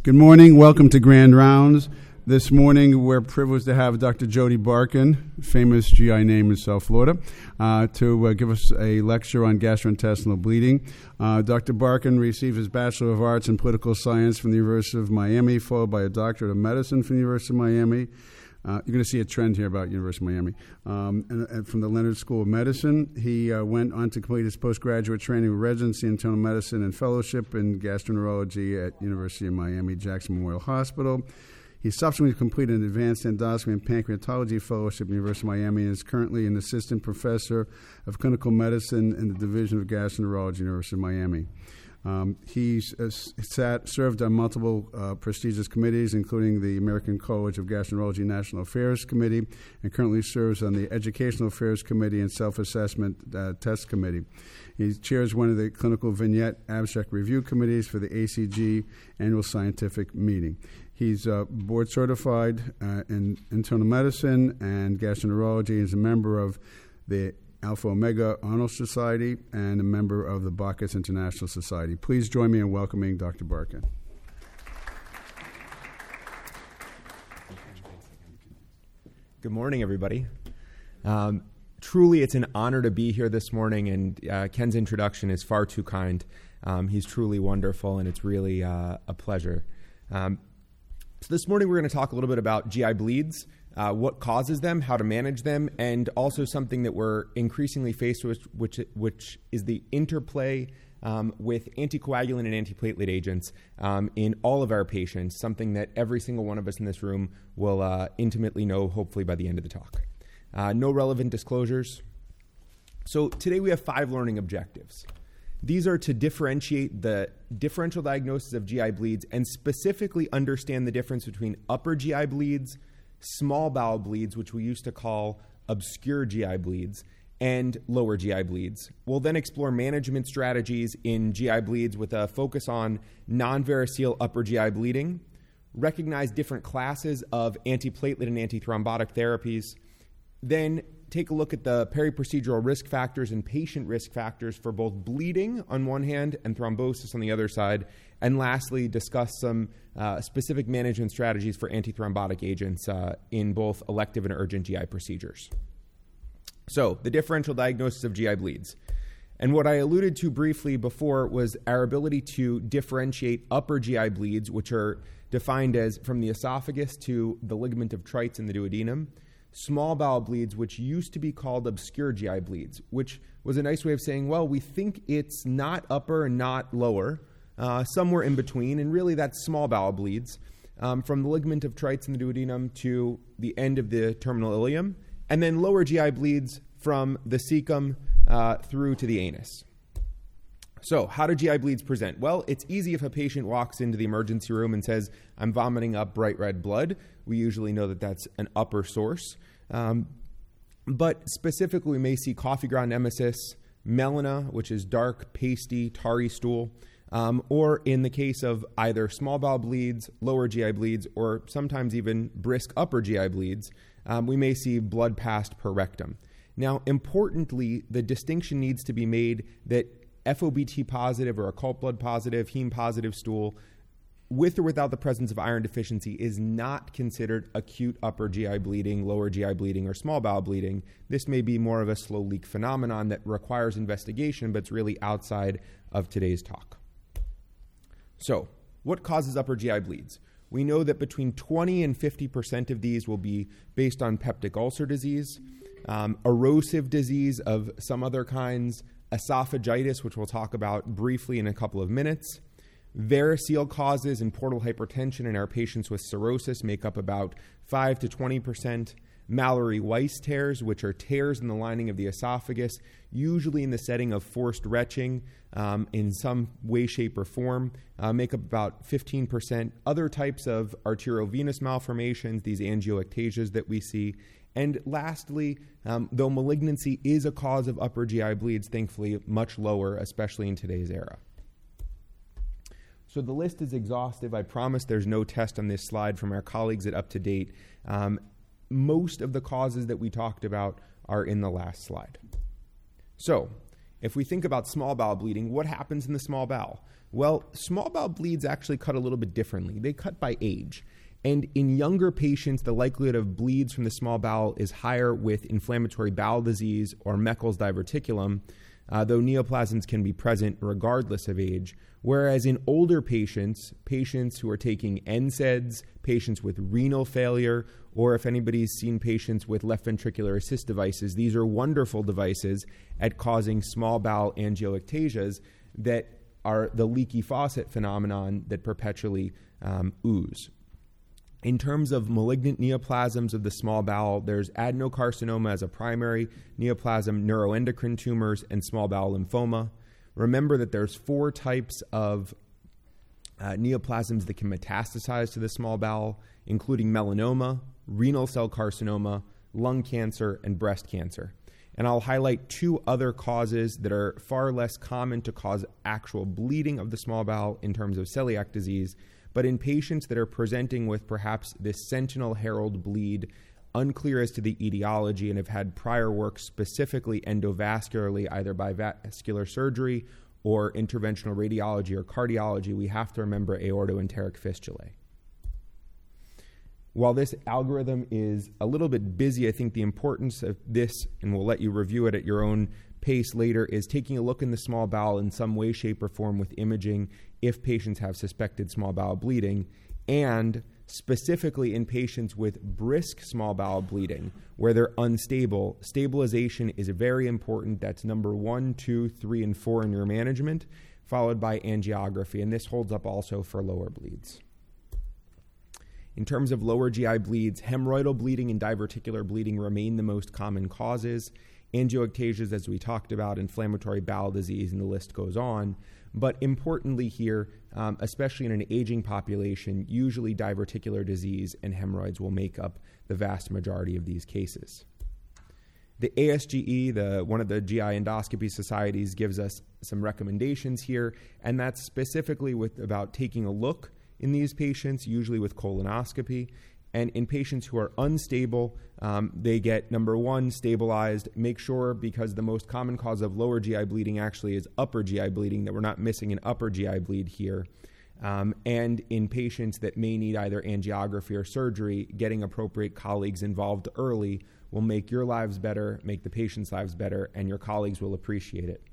Good morning. Welcome to Grand Rounds. This morning, we're privileged to have Dr. Jody Barkan, famous GI name in South Florida, to give us a lecture on gastrointestinal bleeding. Dr. Barkan received his Bachelor of Arts in Political Science from the University of Miami, followed by a Doctorate of Medicine from the University of Miami. You're going to see a trend here about University of Miami. And from the Leonard School of Medicine, he went on to complete his postgraduate training with residency in internal medicine and fellowship in gastroenterology at University of Miami Jackson Memorial Hospital. He subsequently completed an advanced endoscopy and pancreatology fellowship at the University of Miami and is currently an assistant professor of clinical medicine in the Division of Gastroenterology at the University of Miami. He's served on multiple prestigious committees, including the American College of Gastroenterology National Affairs Committee, and currently serves on the Educational Affairs Committee and Self-Assessment Test Committee. He chairs one of the Clinical Vignette Abstract Review Committees for the ACG Annual Scientific Meeting. He's board certified in internal medicine and gastroenterology. He's a member of the Alpha Omega Honor Society and a member of the Bacchus International Society. Please join me in welcoming Dr. Barkan. Good morning, everybody. Truly, it's an honor to be here this morning, and Ken's introduction is far too kind. He's truly wonderful, and it's really a pleasure. So this morning, we're going to talk a little bit about GI bleeds, what causes them, how to manage them, and also something that we're increasingly faced with, which is the interplay with anticoagulant and antiplatelet agents in all of our patients, something that every single one of us in this room will intimately know, hopefully, by the end of the talk. No relevant disclosures. So today we have 5 learning objectives. These are to differentiate the differential diagnosis of GI bleeds and specifically understand the difference between upper GI bleeds, small bowel bleeds, which we used to call obscure GI bleeds, and lower GI bleeds. We'll then explore management strategies in GI bleeds with a focus on non-variceal upper GI bleeding, recognize different classes of antiplatelet and antithrombotic therapies, then take a look at the peri-procedural risk factors and patient risk factors for both bleeding on one hand and thrombosis on the other side, and lastly, discuss some specific management strategies for antithrombotic agents in both elective and urgent GI procedures. So, the differential diagnosis of GI bleeds. And what I alluded to briefly before was our ability to differentiate upper GI bleeds, which are defined as from the esophagus to the ligament of Treitz in the duodenum, small bowel bleeds, which used to be called obscure GI bleeds, which was a nice way of saying, well, we think it's not upper and not lower, somewhere in between, and really that's small bowel bleeds from the ligament of Treitz in the duodenum to the end of the terminal ileum, and then lower GI bleeds from the cecum through to the anus. So how do GI bleeds present? Well, it's easy if a patient walks into the emergency room and says, I'm vomiting up bright red blood. We usually know that that's an upper source. But specifically, we may see coffee ground emesis, melena, which is dark, pasty, tarry stool, or in the case of either small bowel bleeds, lower GI bleeds, or sometimes even brisk upper GI bleeds, we may see blood passed per rectum. Now, importantly, the distinction needs to be made that FOBT positive or occult blood positive, heme positive stool, with or without the presence of iron deficiency, is not considered acute upper GI bleeding, lower GI bleeding, or small bowel bleeding. This may be more of a slow leak phenomenon that requires investigation, but it's really outside of today's talk. So, what causes upper GI bleeds? We know that between 20 and 50% of these will be based on peptic ulcer disease, erosive disease of some other kinds, esophagitis, which we'll talk about briefly in a couple of minutes. Variceal causes and portal hypertension in our patients with cirrhosis make up about 5 to 20%. Mallory-Weiss tears, which are tears in the lining of the esophagus, usually in the setting of forced retching in some way, shape, or form, make up about 15%. Other types of arteriovenous malformations, these angioectasias that we see. And lastly, though malignancy is a cause of upper GI bleeds, thankfully much lower, especially in today's era. So the list is exhaustive. I promise there's no test on this slide from our colleagues at UpToDate. Most of the causes that we talked about are in the last slide. So If we think about small bowel bleeding, what happens in the small bowel? Well, small bowel bleeds actually cut a little bit differently. They cut by age. And in younger patients, the likelihood of bleeds from the small bowel is higher with inflammatory bowel disease or Meckel's diverticulum, though neoplasms can be present regardless of age. Whereas in older patients, patients who are taking NSAIDs, patients with renal failure, or if anybody's seen patients with left ventricular assist devices, these are wonderful devices at causing small bowel angioectasias that are the leaky faucet phenomenon that perpetually ooze. In terms of malignant neoplasms of the small bowel, there's adenocarcinoma as a primary neoplasm, neuroendocrine tumors, and small bowel lymphoma. Remember that there's 4 types of neoplasms that can metastasize to the small bowel, including melanoma, renal cell carcinoma, lung cancer, and breast cancer. And I'll highlight 2 other causes that are far less common to cause actual bleeding of the small bowel in terms of celiac disease, but in patients that are presenting with perhaps this sentinel herald bleed, unclear as to the etiology, and have had prior work specifically endovascularly, either by vascular surgery or interventional radiology or cardiology, we have to remember aortoenteric fistulae. While this algorithm is a little bit busy, I think the importance of this, and we'll let you review it at your own pace later, is taking a look in the small bowel in some way, shape, or form with imaging if patients have suspected small bowel bleeding, and specifically in patients with brisk small bowel bleeding where they're unstable. Stabilization is very important. That's number 1, 2, 3, and 4 in your management, followed by angiography, and this holds up also for lower bleeds. In terms of lower GI bleeds, hemorrhoidal bleeding and diverticular bleeding remain the most common causes. Angioectasias, as we talked about, inflammatory bowel disease, and the list goes on. But importantly here, especially in an aging population, usually diverticular disease and hemorrhoids will make up the vast majority of these cases. The ASGE, one of the GI endoscopy societies, gives us some recommendations here, and that's specifically about taking a look in these patients, usually with colonoscopy. And in patients who are unstable, they get, number 1, stabilized. Make sure, because the most common cause of lower GI bleeding actually is upper GI bleeding, that we're not missing an upper GI bleed here. And in patients that may need either angiography or surgery, getting appropriate colleagues involved early will make your lives better, make the patient's lives better, and your colleagues will appreciate it.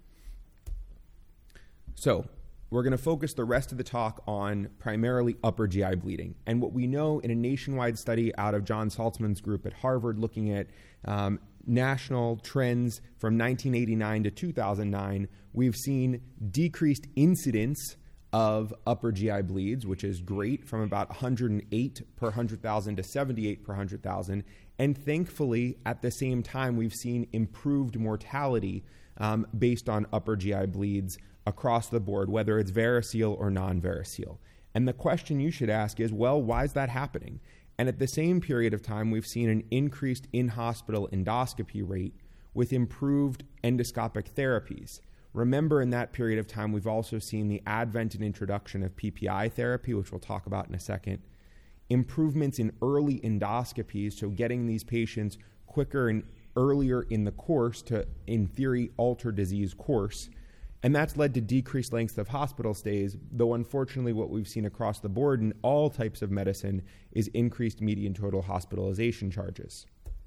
So, we're going to focus the rest of the talk on primarily upper GI bleeding. And what we know in a nationwide study out of John Saltzman's group at Harvard, looking at national trends from 1989 to 2009, we've seen decreased incidence of upper GI bleeds, which is great, from about 108 per 100,000 to 78 per 100,000. And thankfully, at the same time, we've seen improved mortality based on upper GI bleeds across the board, whether it's variceal or non-variceal. And the question you should ask is, well, why is that happening? And at the same period of time, we've seen an increased in-hospital endoscopy rate with improved endoscopic therapies. Remember, in that period of time, we've also seen the advent and introduction of PPI therapy, which we'll talk about in a second, improvements in early endoscopies, so getting these patients quicker and earlier in the course to, in theory, alter disease course. And that's led to decreased lengths of hospital stays, though unfortunately what we've seen across the board in all types of medicine is increased median total hospitalization charges.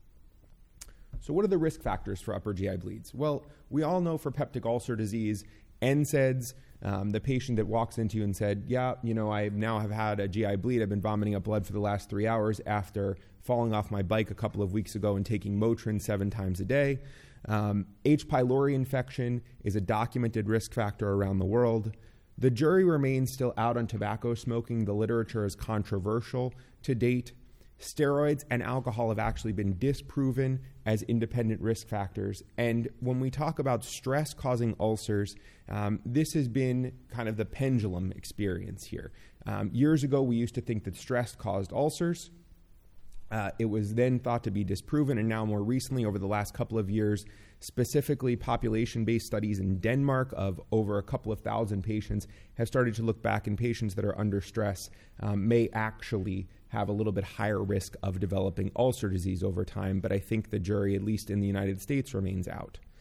So what are the risk factors for upper GI bleeds? Well, we all know for peptic ulcer disease, NSAIDs, the patient that walks into you and said, yeah, I now have had a GI bleed. I've been vomiting up blood for the last 3 hours after falling off my bike a couple of weeks ago and taking Motrin 7 times a day. H. pylori infection is a documented risk factor around the world. The jury remains still out on tobacco smoking. The literature is controversial to date. Steroids and alcohol have actually been disproven as independent risk factors. And when we talk about stress causing ulcers, this has been kind of the pendulum experience here. Years ago, we used to think that stress caused ulcers. It was then thought to be disproven, and now more recently, over the last couple of years, specifically population-based studies in Denmark of over a couple of thousand patients have started to look back, and patients that are under stress may actually have a little bit higher risk of developing ulcer disease over time, but I think the jury, at least in the United States, remains out.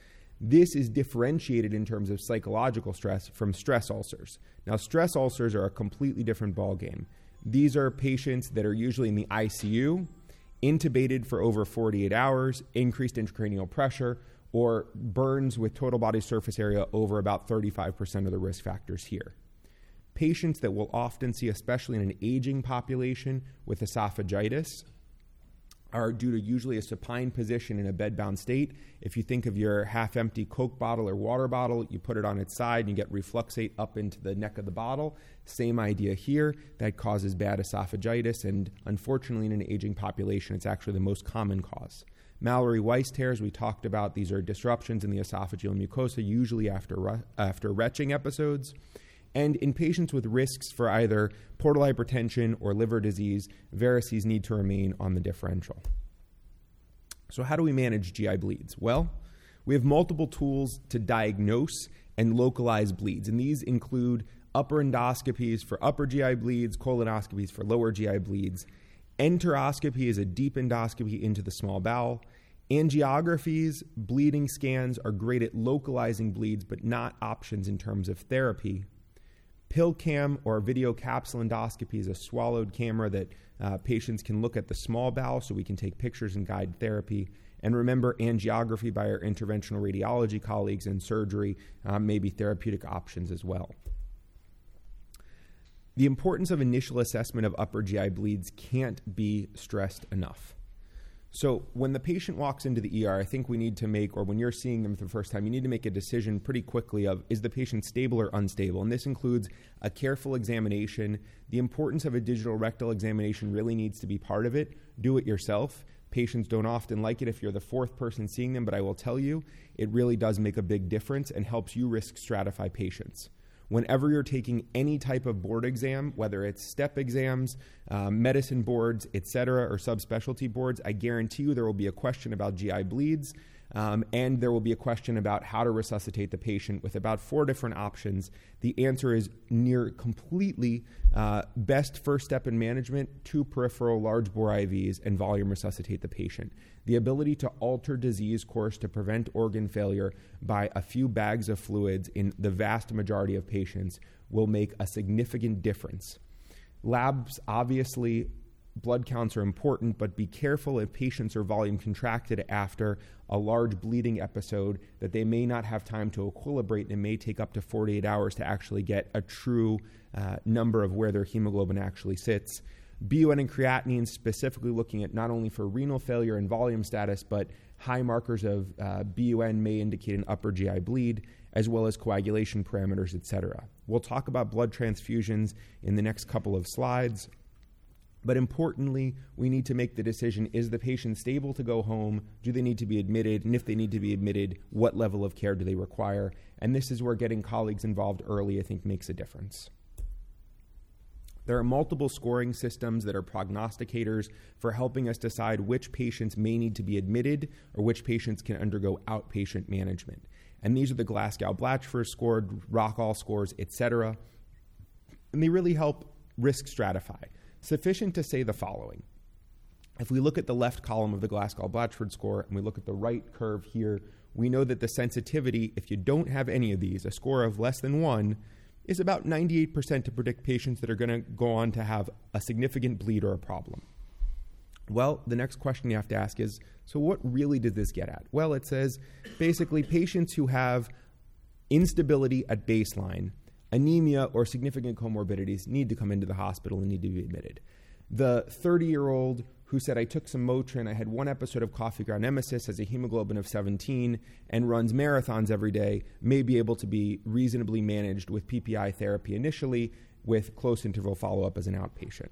This is differentiated in terms of psychological stress from stress ulcers. Now, stress ulcers are a completely different ballgame. These are patients that are usually in the ICU, intubated for over 48 hours, increased intracranial pressure, or burns with total body surface area over about 35% of the risk factors here. Patients that we'll often see, especially in an aging population with esophagitis, are due to usually a supine position in a bedbound state. If you think of your half-empty Coke bottle or water bottle, you put it on its side and you get refluxate up into the neck of the bottle. Same idea here. That causes bad esophagitis, and unfortunately in an aging population, it's actually the most common cause. Mallory-Weiss tears, we talked about, these are disruptions in the esophageal mucosa, usually after retching episodes. And in patients with risks for either portal hypertension or liver disease, varices need to remain on the differential. So how do we manage GI bleeds? Well, we have multiple tools to diagnose and localize bleeds, and these include upper endoscopies for upper GI bleeds, colonoscopies for lower GI bleeds. Enteroscopy is a deep endoscopy into the small bowel. Angiographies, bleeding scans are great at localizing bleeds, but not options in terms of therapy. PillCam or video capsule endoscopy is a swallowed camera that patients can look at the small bowel so we can take pictures and guide therapy. And remember, angiography by our interventional radiology colleagues and surgery may be therapeutic options as well. The importance of initial assessment of upper GI bleeds can't be stressed enough. So when the patient walks into the ER, I think we need to make, or when you're seeing them for the first time, you need to make a decision pretty quickly of, is the patient stable or unstable? And this includes a careful examination. The importance of a digital rectal examination really needs to be part of it. Do it yourself. Patients don't often like it if you're the fourth person seeing them, but I will tell you, it really does make a big difference and helps you risk stratify patients. Whenever you're taking any type of board exam, whether it's step exams, medicine boards, etc., or subspecialty boards, I guarantee you there will be a question about GI bleeds, and there will be a question about how to resuscitate the patient with about 4 different options. The answer is near completely best first step in management, 2 peripheral large bore IVs, and volume resuscitate the patient. The ability to alter disease course to prevent organ failure by a few bags of fluids in the vast majority of patients will make a significant difference. Labs, obviously, blood counts are important, but be careful if patients are volume contracted after a large bleeding episode that they may not have time to equilibrate, and it may take up to 48 hours to actually get a true number of where their hemoglobin actually sits. BUN and creatinine, specifically looking at not only for renal failure and volume status, but high markers of BUN may indicate an upper GI bleed, as well as coagulation parameters, etc. We'll talk about blood transfusions in the next couple of slides. But importantly, we need to make the decision, is the patient stable to go home? Do they need to be admitted? And if they need to be admitted, what level of care do they require? And this is where getting colleagues involved early, I think, makes a difference. There are multiple scoring systems that are prognosticators for helping us decide which patients may need to be admitted or which patients can undergo outpatient management. And these are the Glasgow-Blatchford score, Rockall scores, etc. And they really help risk stratify. Sufficient to say the following. If we look at the left column of the Glasgow-Blatchford score and we look at the right curve here, we know that the sensitivity, if you don't have any of these, a score of less than 1, is about 98% to predict patients that are going to go on to have a significant bleed or a problem. Well, the next question you have to ask is, so what really did this get at? Well, it says basically patients who have instability at baseline, anemia, or significant comorbidities need to come into the hospital and need to be admitted. The 30-year-old who said, I took some Motrin, I had 1 episode of coffee ground emesis, has a hemoglobin of 17, and runs marathons every day, may be able to be reasonably managed with PPI therapy initially with close interval follow-up as an outpatient.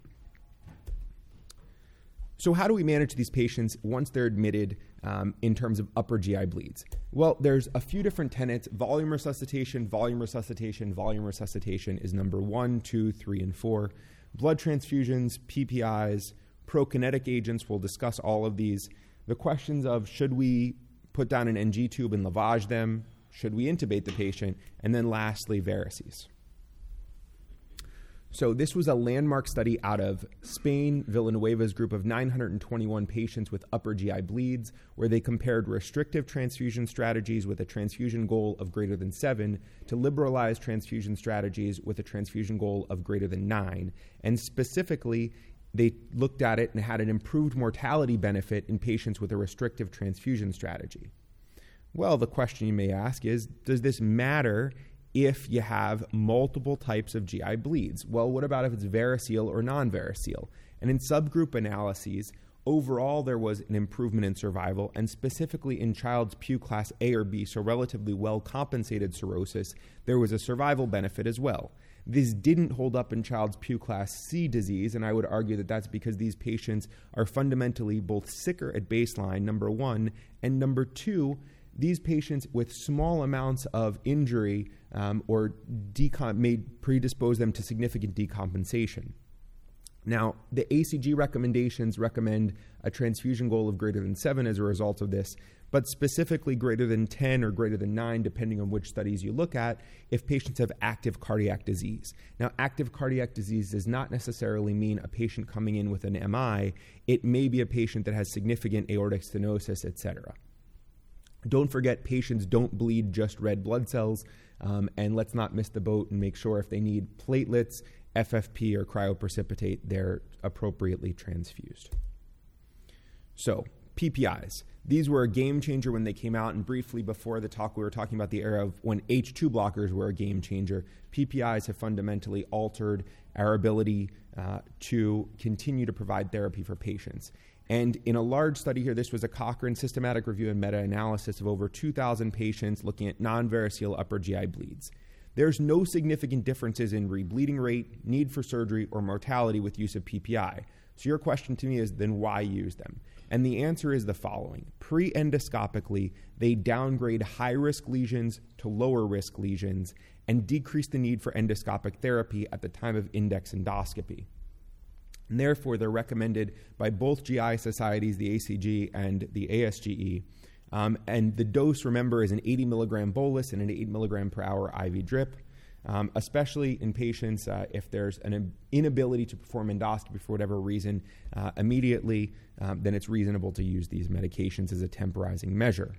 So how do we manage these patients once they're admitted in terms of upper GI bleeds? Well, there's a few different tenets. Volume resuscitation, volume resuscitation, volume resuscitation is number 1, 2, 3, and 4. Blood transfusions, PPIs, prokinetic agents, we'll discuss all of these. The questions of should we put down an NG tube and lavage them? Should we intubate the patient? And then lastly, varices. So this was a landmark study out of Spain, Villanueva's group of 921 patients with upper GI bleeds, where they compared restrictive transfusion strategies with a transfusion goal of greater than 7 to liberalized transfusion strategies with a transfusion goal of greater than 9. And specifically, they looked at it and had an improved mortality benefit in patients with a restrictive transfusion strategy. Well, the question you may ask is, does this matter if you have multiple types of GI bleeds? Well, what about if it's variceal or non-variceal? And in subgroup analyses, overall there was an improvement in survival, and specifically in child's Pew class A or B, so relatively well-compensated cirrhosis, there was a survival benefit as well. This didn't hold up in child's Pew class C disease, and I would argue that that's because these patients are fundamentally both sicker at baseline, number one, and number two, these patients with small amounts of injury may predispose them to significant decompensation. Now, the ACG recommendations recommend a transfusion goal of greater than 7 as a result of this, but specifically greater than 10 or greater than 9, depending on which studies you look at, if patients have active cardiac disease. Now, active cardiac disease does not necessarily mean a patient coming in with an MI. It may be a patient that has significant aortic stenosis, etc. Don't forget, patients don't bleed just red blood cells, and let's not miss the boat and make sure if they need platelets, FFP, or cryoprecipitate, they're appropriately transfused. So, PPIs. These were a game changer when they came out, and briefly before the talk, we were talking about the era of when H2 blockers were a game changer. PPIs have fundamentally altered our ability to continue to provide therapy for patients. And in a large study here, this was a Cochrane systematic review and meta-analysis of over 2,000 patients looking at non-variceal upper GI bleeds. There's no significant differences in rebleeding rate, need for surgery, or mortality with use of PPI. So your question to me is, then why use them? And the answer is the following. Pre-endoscopically, they downgrade high-risk lesions to lower-risk lesions and decrease the need for endoscopic therapy at the time of index endoscopy. And therefore, they're recommended by both GI societies, the ACG and the ASGE. And the dose, remember, is an 80 milligram bolus and an 8 milligram per hour IV drip, especially in patients if there's an inability to perform endoscopy for whatever reason immediately, then it's reasonable to use these medications as a temporizing measure.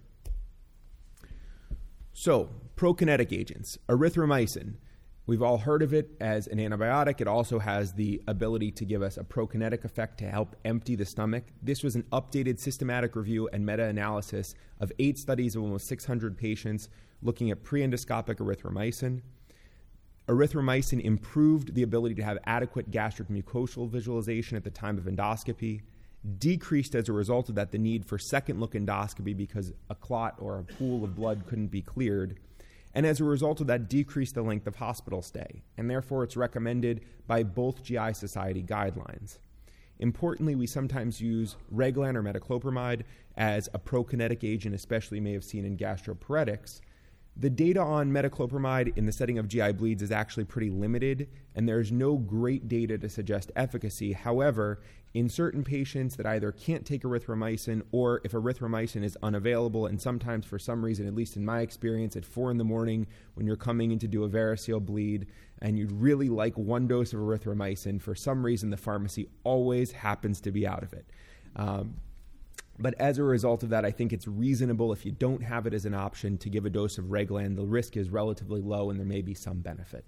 So, prokinetic agents, erythromycin. We've all heard of it as an antibiotic. It also has the ability to give us a prokinetic effect to help empty the stomach. This was an updated systematic review and meta-analysis of 8 studies of almost 600 patients looking at pre-endoscopic erythromycin. Erythromycin improved the ability to have adequate gastric mucosal visualization at the time of endoscopy, decreased as a result of that the need for second look endoscopy because a clot or a pool of blood couldn't be cleared, and as a result of that, decrease the length of hospital stay, and therefore it's recommended by both GI Society guidelines. Importantly, we sometimes use Reglan or metoclopramide as a prokinetic agent, especially you may have seen in gastroparetics. The data on metoclopramide in the setting of GI bleeds is actually pretty limited, and there's no great data to suggest efficacy. However, in certain patients that either can't take erythromycin or if erythromycin is unavailable, and sometimes for some reason, at least in my experience, at 4 a.m. when you're coming in to do a variceal bleed and you'd really like one dose of erythromycin, for some reason the pharmacy always happens to be out of it. But as a result of that, I think it's reasonable if you don't have it as an option to give a dose of Reglan. The risk is relatively low and there may be some benefit.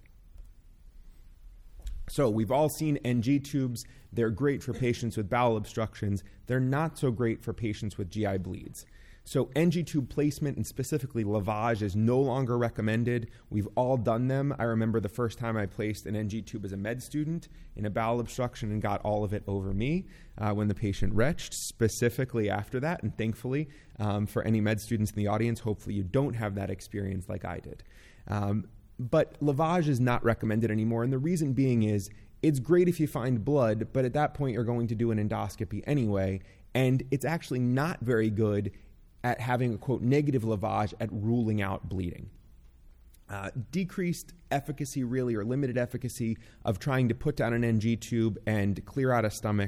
So we've all seen NG tubes. They're great for patients with bowel obstructions. They're not so great for patients with GI bleeds. So NG tube placement and specifically lavage is no longer recommended. We've all done them. I remember the first time I placed an NG tube as a med student in a bowel obstruction and got all of it over me when the patient retched, specifically after that. And thankfully, for any med students in the audience, hopefully you don't have that experience like I did. But lavage is not recommended anymore. And the reason being is it's great if you find blood, but at that point you're going to do an endoscopy anyway. And it's actually not very good at having a, quote, negative lavage at ruling out bleeding. Decreased efficacy, really, or limited efficacy of trying to put down an NG tube and clear out a stomach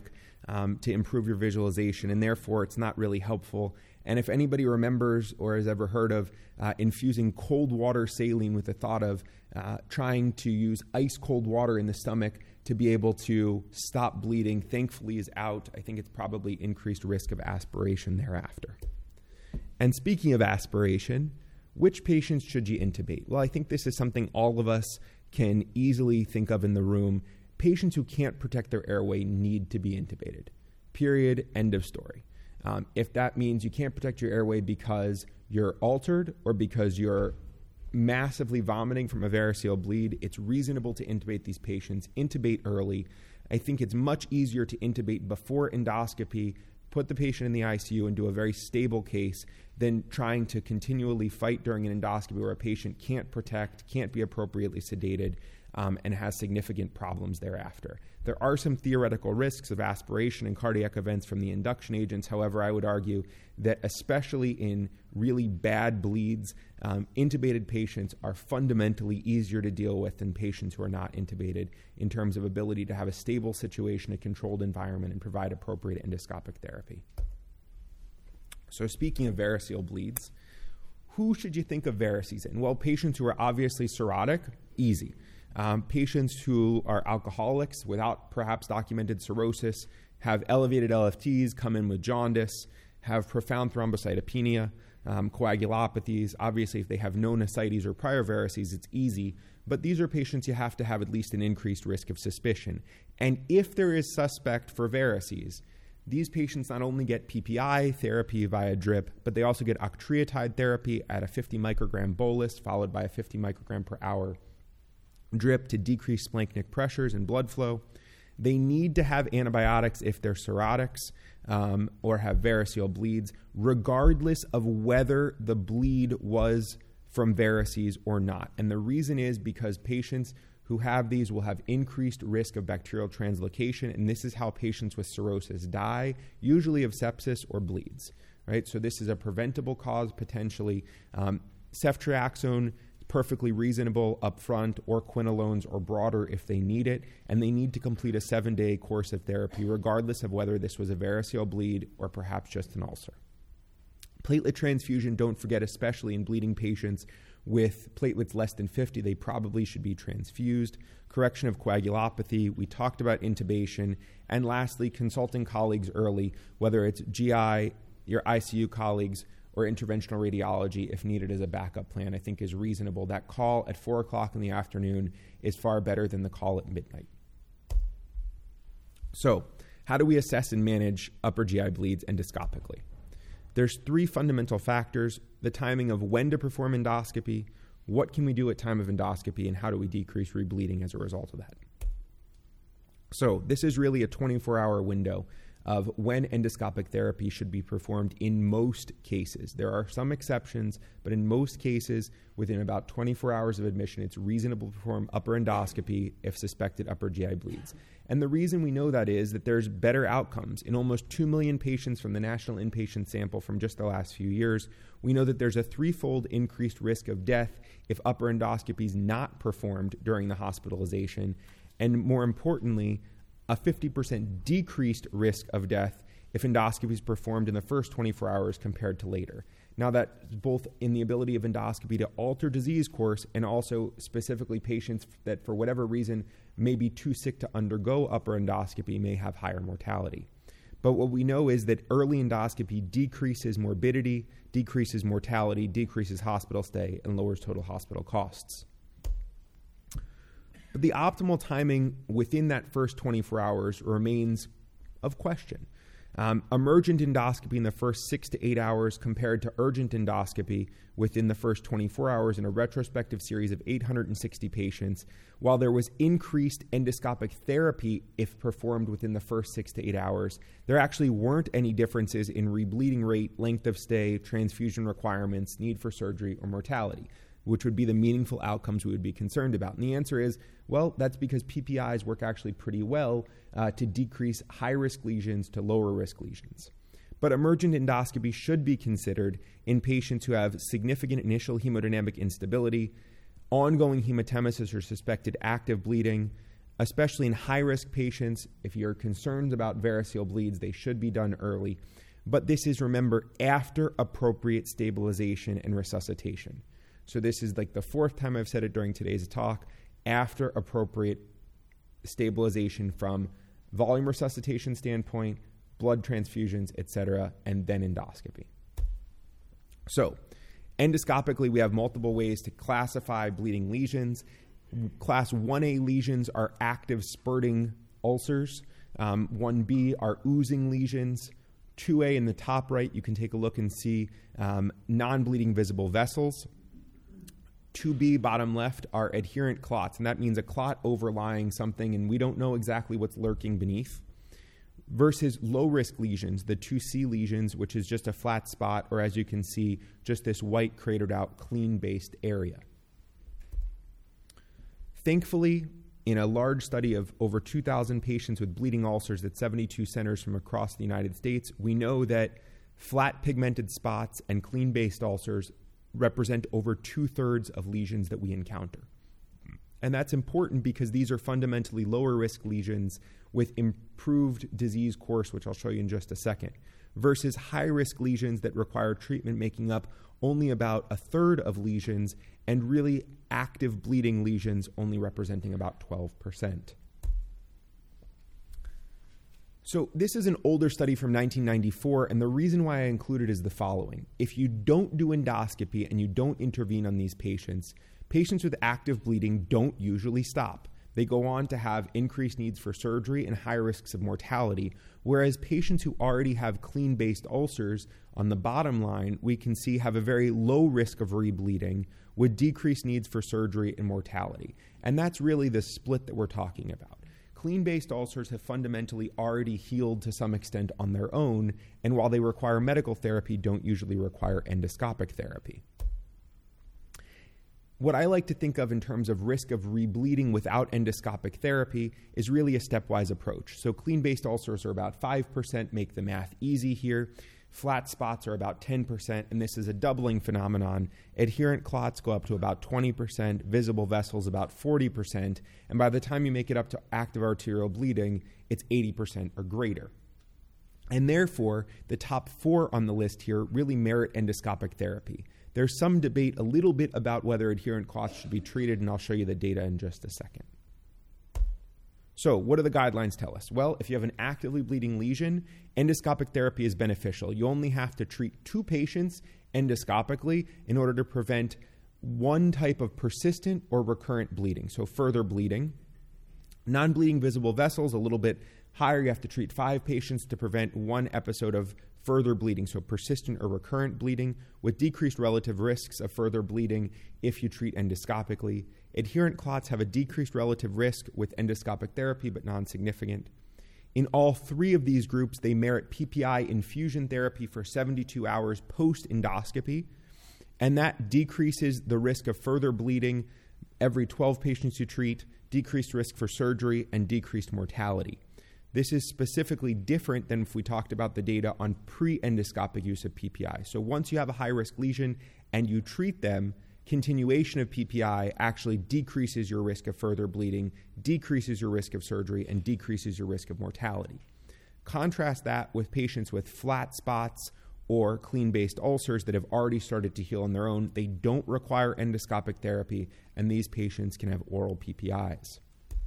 to improve your visualization, and therefore it's not really helpful. And if anybody remembers or has ever heard of infusing cold water saline with the thought of trying to use ice cold water in the stomach to be able to stop bleeding, thankfully is out. I think it's probably increased risk of aspiration thereafter. And speaking of aspiration, which patients should you intubate? Well, I think this is something all of us can easily think of in the room. Patients who can't protect their airway need to be intubated. Period. End of story. If that means you can't protect your airway because you're altered or because you're massively vomiting from a variceal bleed, it's reasonable to intubate these patients. Intubate early. I think it's much easier to intubate before endoscopy, put the patient in the ICU and do a very stable case than trying to continually fight during an endoscopy where a patient can't protect, can't be appropriately sedated, and has significant problems thereafter. There are some theoretical risks of aspiration and cardiac events from the induction agents. However, I would argue that especially in really bad bleeds, intubated patients are fundamentally easier to deal with than patients who are not intubated in terms of ability to have a stable situation, a controlled environment, and provide appropriate endoscopic therapy. So speaking of variceal bleeds, who should you think of varices in? Well, patients who are obviously cirrhotic, easy. Patients who are alcoholics without perhaps documented cirrhosis, have elevated LFTs, come in with jaundice, have profound thrombocytopenia, coagulopathies. Obviously, if they have known ascites or prior varices, it's easy. But these are patients you have to have at least an increased risk of suspicion. And if there is suspect for varices, these patients not only get PPI therapy via drip, but they also get octreotide therapy at a 50 microgram bolus, followed by a 50 microgram per hour drip to decrease splanchnic pressures and blood flow. They need to have antibiotics if they're cirrhotics or have variceal bleeds, regardless of whether the bleed was from varices or not. And the reason is because patients who have these will have increased risk of bacterial translocation, and this is how patients with cirrhosis die, usually of sepsis or bleeds, right? So this is a preventable cause potentially. Ceftriaxone, perfectly reasonable up front, or quinolones or broader if they need it, and they need to complete a 7-day course of therapy regardless of whether this was a variceal bleed or perhaps just an ulcer. Platelet transfusion, don't forget, especially in bleeding patients with platelets less than 50, they probably should be transfused. Correction of coagulopathy, we talked about intubation, and lastly, consulting colleagues early, whether it's GI, your ICU colleagues, or interventional radiology if needed as a backup plan, I think is reasonable. That call at 4 o'clock in the afternoon is far better than the call at midnight. So, how do we assess and manage upper GI bleeds endoscopically? There's 3 fundamental factors: the timing of when to perform endoscopy, what can we do at time of endoscopy, and how do we decrease rebleeding as a result of that. So this is really a 24-hour window of when endoscopic therapy should be performed in most cases. There are some exceptions, but in most cases, within about 24 hours of admission, it's reasonable to perform upper endoscopy if suspected upper GI bleeds. And the reason we know that is that there's better outcomes. In almost 2 million patients from the national inpatient sample from just the last few years, we know that there's a 3-fold increased risk of death if upper endoscopy is not performed during the hospitalization. And more importantly, a 50% decreased risk of death if endoscopy is performed in the first 24 hours compared to later. Now, that's both in the ability of endoscopy to alter disease course and also specifically patients that for whatever reason may be too sick to undergo upper endoscopy may have higher mortality. But what we know is that early endoscopy decreases morbidity, decreases mortality, decreases hospital stay, and lowers total hospital costs. But the optimal timing within that first 24 hours remains of question. Emergent endoscopy in the first 6 to 8 hours compared to urgent endoscopy within the first 24 hours in a retrospective series of 860 patients. While there was increased endoscopic therapy if performed within the first 6 to 8 hours, there actually weren't any differences in rebleeding rate, length of stay, transfusion requirements, need for surgery, or mortality, which would be the meaningful outcomes we would be concerned about. And the answer is, well, that's because PPIs work actually pretty well to decrease high-risk lesions to lower-risk lesions. But emergent endoscopy should be considered in patients who have significant initial hemodynamic instability, ongoing hematemesis or suspected active bleeding, especially in high-risk patients. If you're concerned about variceal bleeds, they should be done early. But this is, remember, after appropriate stabilization and resuscitation. So this is like the fourth time I've said it during today's talk, after appropriate stabilization from volume resuscitation standpoint, blood transfusions, etc., and then endoscopy. So endoscopically, we have multiple ways to classify bleeding lesions. Class 1A lesions are active spurting ulcers. 1B are oozing lesions. 2A in the top right, you can take a look and see non-bleeding visible vessels. 2B, bottom left, are adherent clots, and that means a clot overlying something, and we don't know exactly what's lurking beneath. Versus low-risk lesions, the 2C lesions, which is just a flat spot, or as you can see, just this white cratered-out, clean-based area. Thankfully, in a large study of over 2,000 patients with bleeding ulcers at 72 centers from across the United States, we know that flat pigmented spots and clean-based ulcers represent over 2/3 of lesions that we encounter. And that's important because these are fundamentally lower risk lesions with improved disease course, which I'll show you in just a second, versus high risk lesions that require treatment making up only about 1/3 of lesions, and really active bleeding lesions only representing about 12%. So this is an older study from 1994, and the reason why I include it is the following. If you don't do endoscopy and you don't intervene on these patients, patients with active bleeding don't usually stop. They go on to have increased needs for surgery and high risks of mortality, whereas patients who already have clean-based ulcers, on the bottom line, we can see have a very low risk of rebleeding with decreased needs for surgery and mortality. And that's really the split that we're talking about. Clean-based ulcers have fundamentally already healed to some extent on their own, and while they require medical therapy, don't usually require endoscopic therapy. What I like to think of in terms of risk of rebleeding without endoscopic therapy is really a stepwise approach. So clean-based ulcers are about 5%, make the math easy here. Flat spots are about 10%, and this is a doubling phenomenon. Adherent clots go up to about 20%, visible vessels about 40%, and by the time you make it up to active arterial bleeding, it's 80% or greater. And therefore, the top 4 on the list here really merit endoscopic therapy. There's some debate a little bit about whether adherent clots should be treated, and I'll show you the data in just a second. So what do the guidelines tell us? Well, if you have an actively bleeding lesion, endoscopic therapy is beneficial. You only have to treat 2 patients endoscopically in order to prevent one type of persistent or recurrent bleeding, so further bleeding. Non-bleeding visible vessels, a little bit higher. You have to treat 5 patients to prevent 1 episode of further bleeding, so persistent or recurrent bleeding, with decreased relative risks of further bleeding if you treat endoscopically. Adherent clots have a decreased relative risk with endoscopic therapy, but non-significant. In all 3 of these groups, they merit PPI infusion therapy for 72 hours post-endoscopy, and that decreases the risk of further bleeding every 12 patients you treat, decreased risk for surgery, and decreased mortality. This is specifically different than if we talked about the data on pre-endoscopic use of PPI. So once you have a high-risk lesion and you treat them, continuation of PPI actually decreases your risk of further bleeding, decreases your risk of surgery, and decreases your risk of mortality. Contrast that with patients with flat spots or clean-based ulcers that have already started to heal on their own. They don't require endoscopic therapy, and these patients can have oral PPIs.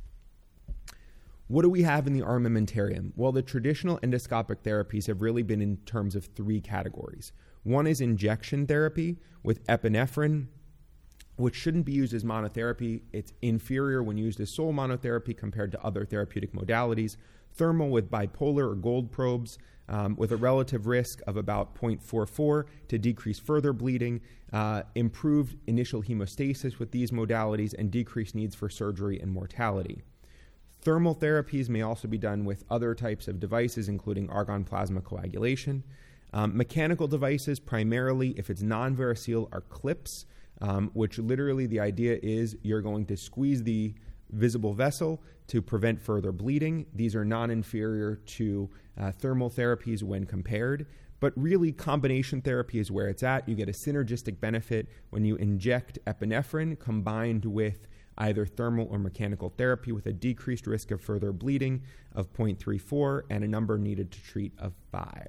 What do we have in the armamentarium? Well, the traditional endoscopic therapies have really been in terms of 3 categories. One is injection therapy with epinephrine, which shouldn't be used as monotherapy. It's inferior when used as sole monotherapy compared to other therapeutic modalities. Thermal with bipolar or gold probes with a relative risk of about 0.44 to decrease further bleeding, improved initial hemostasis with these modalities, and decreased needs for surgery and mortality. Thermal therapies may also be done with other types of devices, including argon plasma coagulation. Mechanical devices, primarily, if it's non-variceal, are clips, which literally the idea is you're going to squeeze the visible vessel to prevent further bleeding. These are non-inferior to thermal therapies when compared, but really combination therapy is where it's at. You get a synergistic benefit when you inject epinephrine combined with either thermal or mechanical therapy with a decreased risk of further bleeding of 0.34 and a number needed to treat of 5.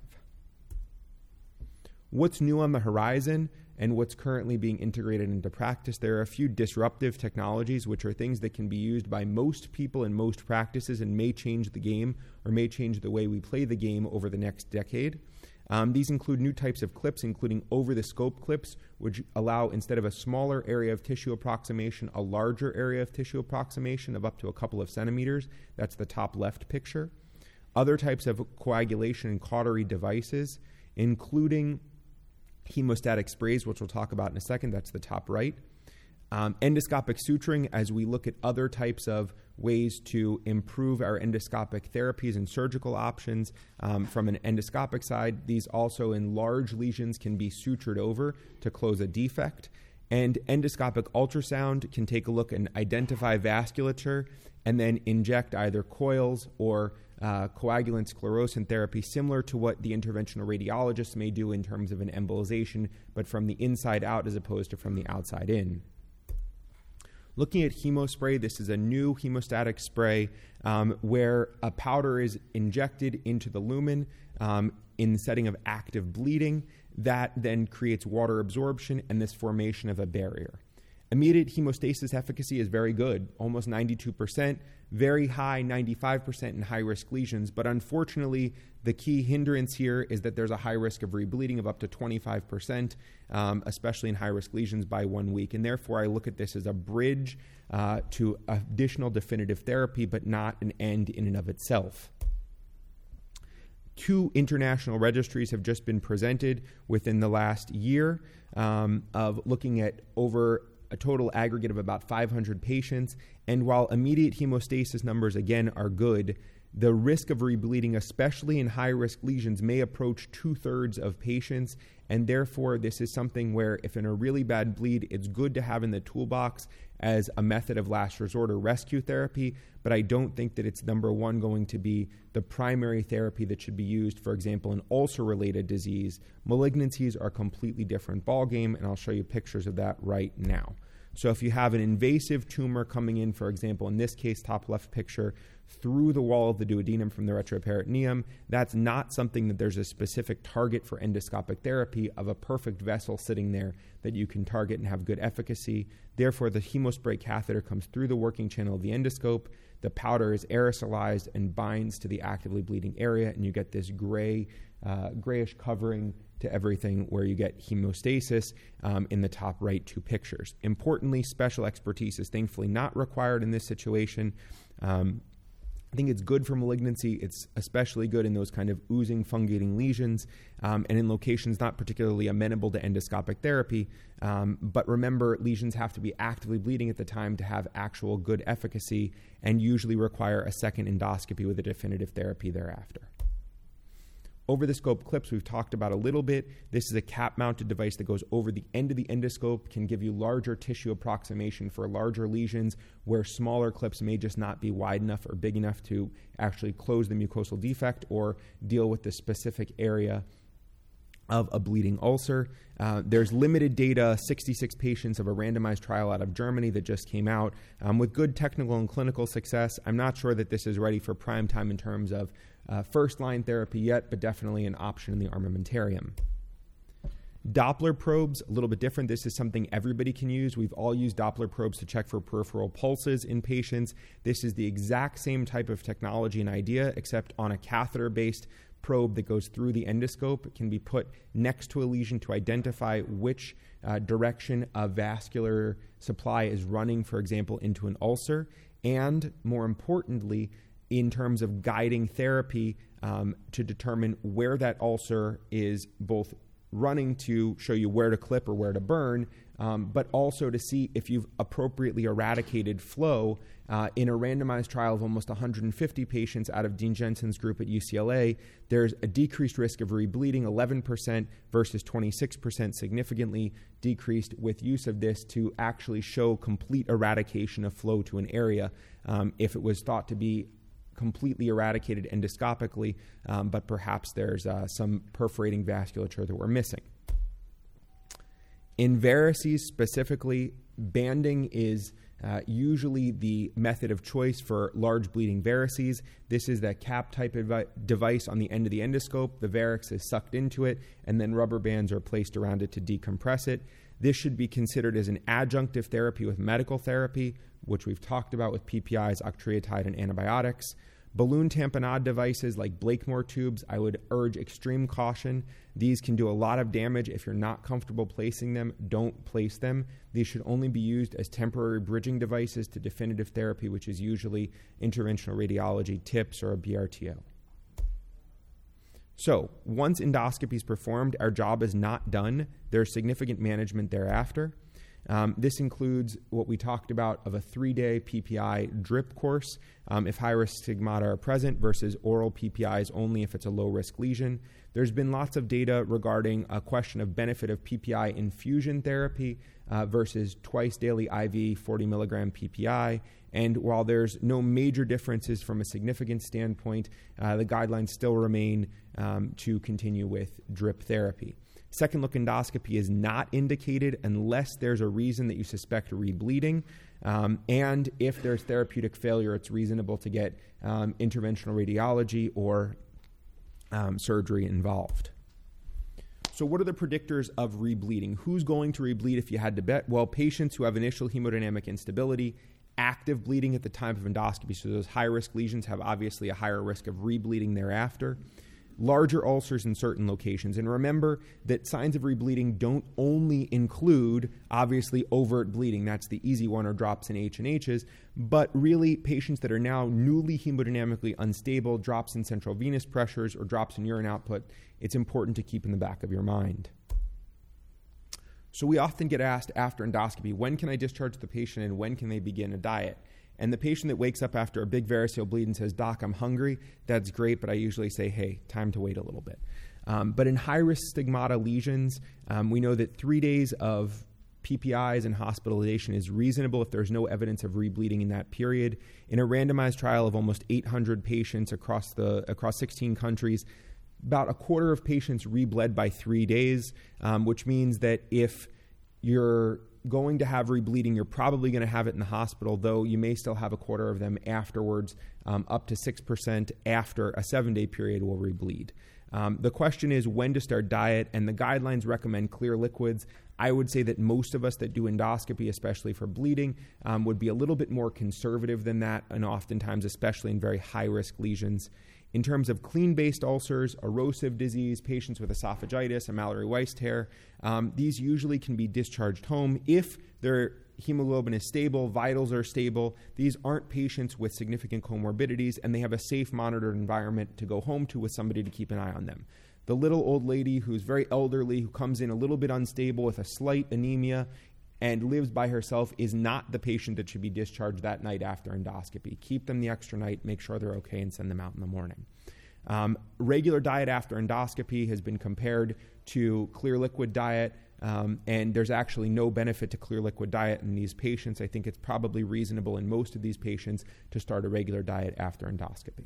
What's new on the horizon and what's currently being integrated into practice? There are a few disruptive technologies, which are things that can be used by most people in most practices and may change the game or may change the way we play the game over the next decade. These include new types of clips, including over-the-scope clips, which allow, instead of a smaller area of tissue approximation, a larger area of tissue approximation of up to a couple of centimeters. That's the top left picture. Other types of coagulation and cautery devices, including hemostatic sprays, which we'll talk about in a second. That's the top right. Endoscopic suturing, as we look at other types of ways to improve our endoscopic therapies and surgical options from an endoscopic side. These also in large lesions can be sutured over to close a defect. And endoscopic ultrasound can take a look and identify vasculature and then inject either coils or coagulant sclerosant therapy, similar to what the interventional radiologists may do in terms of an embolization, but from the inside out as opposed to from the outside in. Looking at hemospray, this is a new hemostatic spray where a powder is injected into the lumen in the setting of active bleeding. That then creates water absorption and this formation of a barrier. Immediate hemostasis efficacy is very good, almost 92%, very high, 95% in high-risk lesions. But unfortunately, the key hindrance here is that there's a high risk of rebleeding of up to 25%, especially in high-risk lesions by 1 week. And therefore, I look at this as a bridge to additional definitive therapy, but not an end in and of itself. 2 international registries have just been presented within the last year of looking at over a total aggregate of about 500 patients. And while immediate hemostasis numbers, again, are good, the risk of rebleeding, especially in high-risk lesions, may approach 2/3 of patients. And therefore, this is something where if in a really bad bleed, it's good to have in the toolbox as a method of last resort or rescue therapy. But I don't think that it's, number one, going to be the primary therapy that should be used, for example, in ulcer-related disease. Malignancies are a completely different ballgame, and I'll show you pictures of that right now. So if you have an invasive tumor coming in, for example, in this case, top left picture, through the wall of the duodenum from the retroperitoneum, that's not something that there's a specific target for endoscopic therapy of a perfect vessel sitting there that you can target and have good efficacy. Therefore, the hemospray catheter comes through the working channel of the endoscope. The powder is aerosolized and binds to the actively bleeding area, and you get this grayish covering to everything where you get hemostasis in the top right 2 pictures. Importantly, special expertise is thankfully not required in this situation. I think it's good for malignancy. It's especially good in those kind of oozing, fungating lesions and in locations not particularly amenable to endoscopic therapy. But remember, lesions have to be actively bleeding at the time to have actual good efficacy and usually require a second endoscopy with a definitive therapy thereafter. Over-the-scope clips we've talked about a little bit. This is a cap-mounted device that goes over the end of the endoscope, can give you larger tissue approximation for larger lesions where smaller clips may just not be wide enough or big enough to actually close the mucosal defect or deal with the specific area of a bleeding ulcer. There's limited data, 66 patients of a randomized trial out of Germany that just came out with good technical and clinical success. I'm not sure that this is ready for prime time in terms of first-line therapy yet, but definitely an option in the armamentarium. Doppler probes, a little bit different. This is something everybody can use. We've all used Doppler probes to check for peripheral pulses in patients. This is the exact same type of technology and idea, except on a catheter-based probe that goes through the endoscope. It can be put next to a lesion to identify which direction a vascular supply is running, for example, into an ulcer. And more importantly, in terms of guiding therapy to determine where that ulcer is both running to show you where to clip or where to burn, but also to see if you've appropriately eradicated flow. In a randomized trial of almost 150 patients out of Dean Jensen's group at UCLA, there's a decreased risk of rebleeding, 11% versus 26%, significantly decreased with use of this to actually show complete eradication of flow to an area. If it was thought to be completely eradicated endoscopically, but perhaps there's some perforating vasculature that we're missing. In varices specifically, banding is Usually the method of choice for large bleeding varices, this is that cap type device on the end of the endoscope. The varix is sucked into it, and then rubber bands are placed around it to decompress it. This should be considered as an adjunctive therapy with medical therapy, which we've talked about with PPIs, octreotide, and antibiotics. Balloon tamponade devices like Blakemore tubes, I would urge extreme caution. These can do a lot of damage. If you're not comfortable placing them, don't place them. These should only be used as temporary bridging devices to definitive therapy, which is usually interventional radiology, TIPS, or a BRTO. So once endoscopy is performed, our job is not done. There's significant management thereafter. This includes what we talked about of a 3-day PPI drip course if high-risk stigmata are present versus oral PPIs only if it's a low-risk lesion. There's been lots of data regarding a question of benefit of PPI infusion therapy versus twice-daily IV 40 milligram PPI. And while there's no major differences from a significant standpoint, the guidelines still remain to continue with drip therapy. Second look endoscopy is not indicated unless there's a reason that you suspect rebleeding. And if there's therapeutic failure, it's reasonable to get interventional radiology or surgery involved. So what are the predictors of rebleeding? Who's going to rebleed if you had to bet? Well, patients who have initial hemodynamic instability, active bleeding at the time of endoscopy, so those high-risk lesions have obviously a higher risk of rebleeding thereafter. Larger ulcers in certain locations. And remember that signs of rebleeding don't only include, obviously, overt bleeding. That's the easy one, or drops in H&Hs. But really, patients that are now newly hemodynamically unstable, drops in central venous pressures, or drops in urine output, it's important to keep in the back of your mind. So we often get asked after endoscopy, when can I discharge the patient and when can they begin a diet? And the patient that wakes up after a big variceal bleed and says, "Doc, I'm hungry," that's great, but I usually say, hey, time to wait a little bit. But in high-risk stigmata lesions, we know that 3 days of PPIs and hospitalization is reasonable if there's no evidence of rebleeding in that period. In a randomized trial of almost 800 patients across 16 countries, about a quarter of patients rebled by 3 days, which means that if you're going to have rebleeding, you're probably going to have it in the hospital, though you may still have a quarter of them afterwards. Up to 6% after a 7-day period will rebleed. The question is when to start diet, and the guidelines recommend clear liquids. I would say that most of us that do endoscopy, especially for bleeding, would be a little bit more conservative than that, and oftentimes, especially in very high-risk lesions. In terms of clean-based ulcers, erosive disease, patients with esophagitis, a Mallory-Weiss tear, these usually can be discharged home if their hemoglobin is stable, vitals are stable. These aren't patients with significant comorbidities, and they have a safe monitored environment to go home to with somebody to keep an eye on them. The little old lady who's very elderly, who comes in a little bit unstable with a slight anemia and lives by herself, is not the patient that should be discharged that night after endoscopy. Keep them the extra night, make sure they're okay, and send them out in the morning. Regular diet after endoscopy has been compared to clear liquid diet, and there's actually no benefit to clear liquid diet in these patients. I think it's probably reasonable in most of these patients to start a regular diet after endoscopy.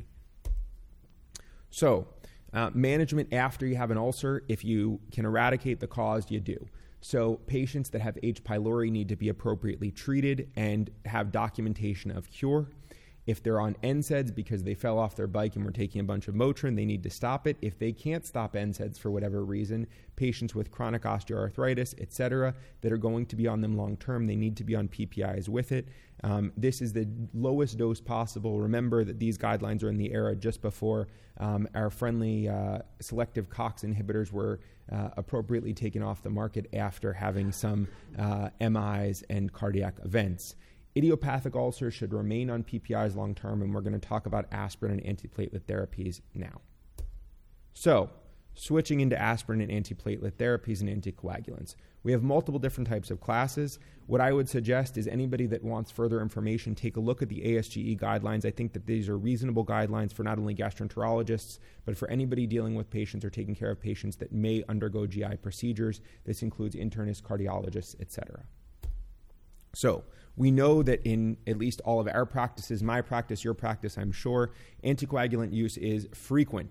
So, management after you have an ulcer, if you can eradicate the cause, you do. So patients that have H. pylori need to be appropriately treated and have documentation of cure. If they're on NSAIDs because they fell off their bike and were taking a bunch of Motrin, they need to stop it. If they can't stop NSAIDs for whatever reason, patients with chronic osteoarthritis, etc., that are going to be on them long term, they need to be on PPIs with it. This is the lowest dose possible. Remember that these guidelines are in the era just before our friendly selective COX inhibitors were appropriately taken off the market after having some MIs and cardiac events. Idiopathic ulcers should remain on PPIs long term, and we're going to talk about aspirin and antiplatelet therapies now. So, switching into aspirin and antiplatelet therapies and anticoagulants. We have multiple different types of classes. What I would suggest is anybody that wants further information, take a look at the ASGE guidelines. I think that these are reasonable guidelines for not only gastroenterologists, but for anybody dealing with patients or taking care of patients that may undergo GI procedures. This includes internists, cardiologists, etc. So, we know that in at least all of our practices, my practice, your practice, I'm sure, anticoagulant use is frequent.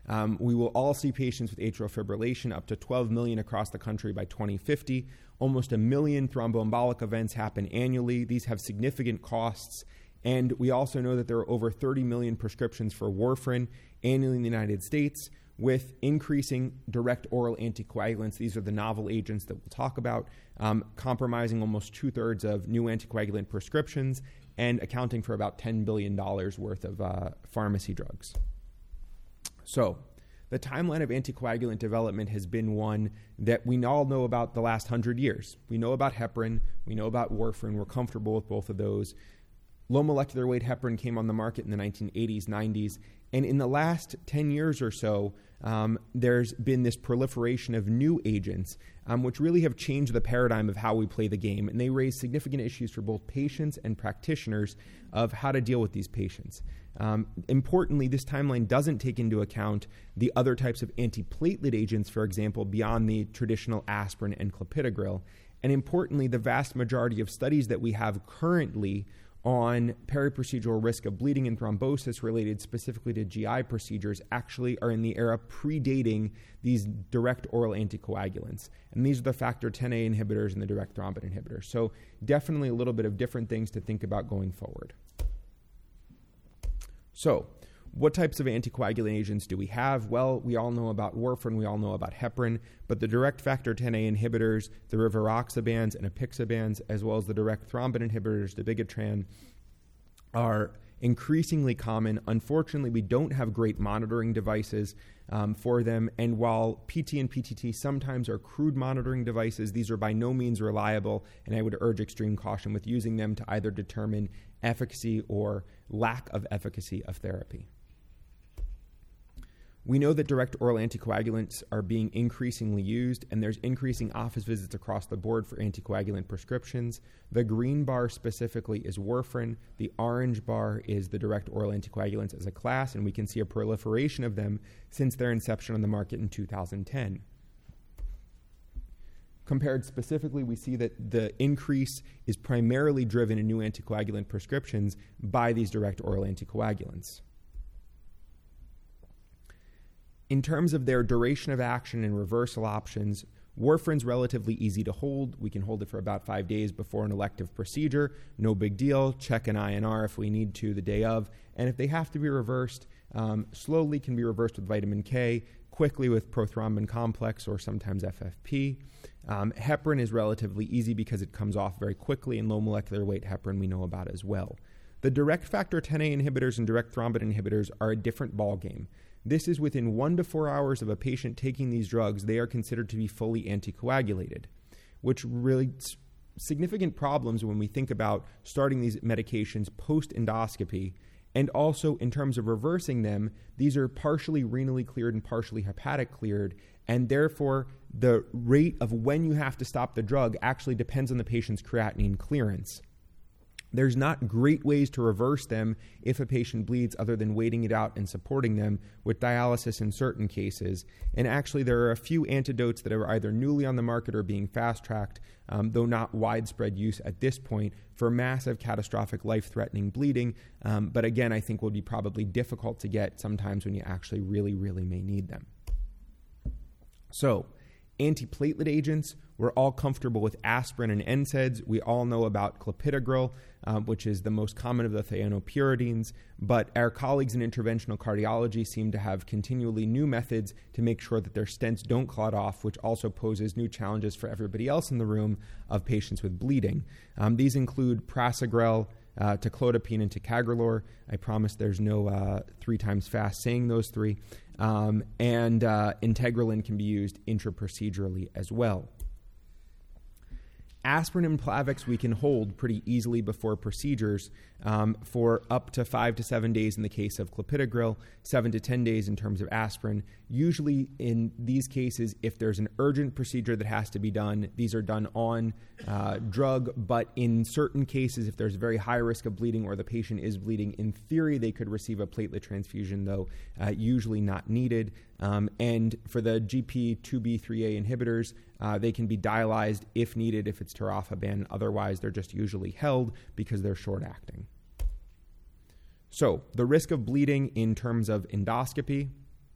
We will all see patients with atrial fibrillation, up to 12 million across the country by 2050. Almost 1 million thromboembolic events happen annually. These have significant costs. And we also know that there are over 30 million prescriptions for warfarin annually in the United States, with increasing direct oral anticoagulants. These are the novel agents that we'll talk about, compromising almost 2/3 of new anticoagulant prescriptions and accounting for about $10 billion worth of pharmacy drugs. So the timeline of anticoagulant development has been one that we all know about the last 100 years. We know about heparin. We know about warfarin. We're comfortable with both of those. Low molecular weight heparin came on the market in the 1980s, 90s, and in the last 10 years or so, there's been this proliferation of new agents, which really have changed the paradigm of how we play the game, and they raise significant issues for both patients and practitioners of how to deal with these patients. Importantly, this timeline doesn't take into account the other types of antiplatelet agents, for example, beyond the traditional aspirin and clopidogrel. And importantly, the vast majority of studies that we have currently on periprocedural risk of bleeding and thrombosis related specifically to GI procedures actually are in the era predating these direct oral anticoagulants. And these are the factor Xa inhibitors and the direct thrombin inhibitors. So definitely a little bit of different things to think about going forward. So what types of anticoagulant agents do we have? Well, we all know about warfarin, we all know about heparin, but the direct factor Xa inhibitors, the rivaroxabans and apixabans, as well as the direct thrombin inhibitors, dabigatran, are increasingly common. Unfortunately, we don't have great monitoring devices for them, and while PT and PTT sometimes are crude monitoring devices, these are by no means reliable, and I would urge extreme caution with using them to either determine efficacy or lack of efficacy of therapy. We know that direct oral anticoagulants are being increasingly used, and there's increasing office visits across the board for anticoagulant prescriptions. The green bar specifically is warfarin. The orange bar is the direct oral anticoagulants as a class, and we can see a proliferation of them since their inception on the market in 2010. Compared specifically, we see that the increase is primarily driven in new anticoagulant prescriptions by these direct oral anticoagulants. In terms of their duration of action and reversal options, warfarin's relatively easy to hold. We can hold it for about 5 days before an elective procedure. No big deal. Check an INR if we need to the day of. And if they have to be reversed, slowly can be reversed with vitamin K, quickly with prothrombin complex or sometimes FFP. Heparin is relatively easy because it comes off very quickly, and low molecular weight heparin we know about as well. The direct factor Xa inhibitors and direct thrombin inhibitors are a different ballgame. This is within 1 to 4 hours of a patient taking these drugs, they are considered to be fully anticoagulated, which really significant problems when we think about starting these medications post-endoscopy. And also in terms of reversing them, these are partially renally cleared and partially hepatic cleared, and therefore the rate of when you have to stop the drug actually depends on the patient's creatinine clearance. There's not great ways to reverse them if a patient bleeds other than waiting it out and supporting them with dialysis in certain cases. And actually, there are a few antidotes that are either newly on the market or being fast-tracked, though not widespread use at this point, for massive catastrophic life-threatening bleeding. But again, I think will be probably difficult to get sometimes when you actually really, really may need them. So, antiplatelet agents, we're all comfortable with aspirin and NSAIDs. We all know about clopidogrel, which is the most common of the thienopyridines, but our colleagues in interventional cardiology seem to have continually new methods to make sure that their stents don't clot off, which also poses new challenges for everybody else in the room of patients with bleeding. These include prasugrel, taclopidine, and ticagrelor. I promise there's no 3 times fast saying those 3. And integralin can be used intraprocedurally as well. Aspirin and Plavix we can hold pretty easily before procedures for up to 5 to 7 days in the case of clopidogrel, 7 to 10 days in terms of aspirin. Usually in these cases, if there's an urgent procedure that has to be done, these are done on drug, but in certain cases, if there's a very high risk of bleeding or the patient is bleeding, in theory they could receive a platelet transfusion, though usually not needed. And for the GP2B3A inhibitors, they can be dialyzed if needed, if it's tirofiban. Otherwise, they're just usually held because they're short-acting. So the risk of bleeding in terms of endoscopy,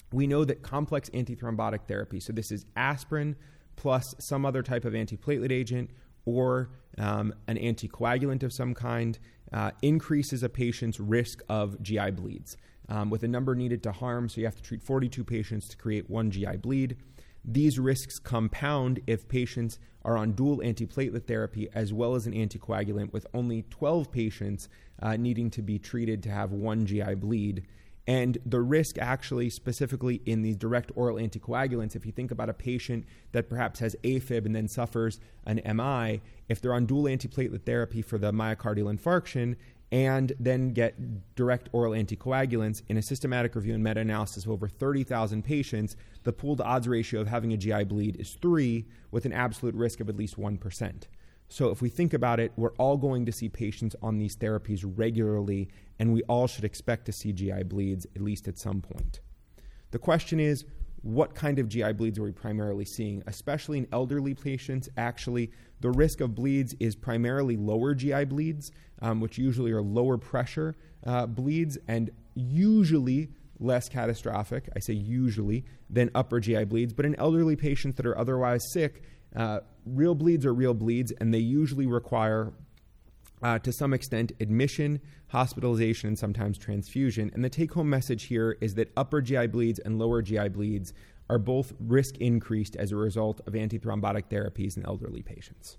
we know that complex antithrombotic therapy, so this is aspirin plus some other type of antiplatelet agent or an anticoagulant of some kind, increases a patient's risk of GI bleeds with a number needed to harm. So you have to treat 42 patients to create one GI bleed. These risks compound if patients are on dual antiplatelet therapy as well as an anticoagulant, with only 12 patients needing to be treated to have one GI bleed. And the risk actually specifically in these direct oral anticoagulants, if you think about a patient that perhaps has AFib and then suffers an MI, if they're on dual antiplatelet therapy for the myocardial infarction and then get direct oral anticoagulants, in a systematic review and meta-analysis of over 30,000 patients, the pooled odds ratio of having a GI bleed is 3 with an absolute risk of at least 1%. So if we think about it, we're all going to see patients on these therapies regularly, and we all should expect to see GI bleeds at least at some point. The question is, what kind of GI bleeds are we primarily seeing? Especially in elderly patients, actually, the risk of bleeds is primarily lower GI bleeds, which usually are lower pressure bleeds and usually less catastrophic, I say usually, than upper GI bleeds. But in elderly patients that are otherwise sick, real bleeds are real bleeds, and they usually require, to some extent, admission, hospitalization, and sometimes transfusion. And the take-home message here is that upper GI bleeds and lower GI bleeds are both risk increased as a result of antithrombotic therapies in elderly patients.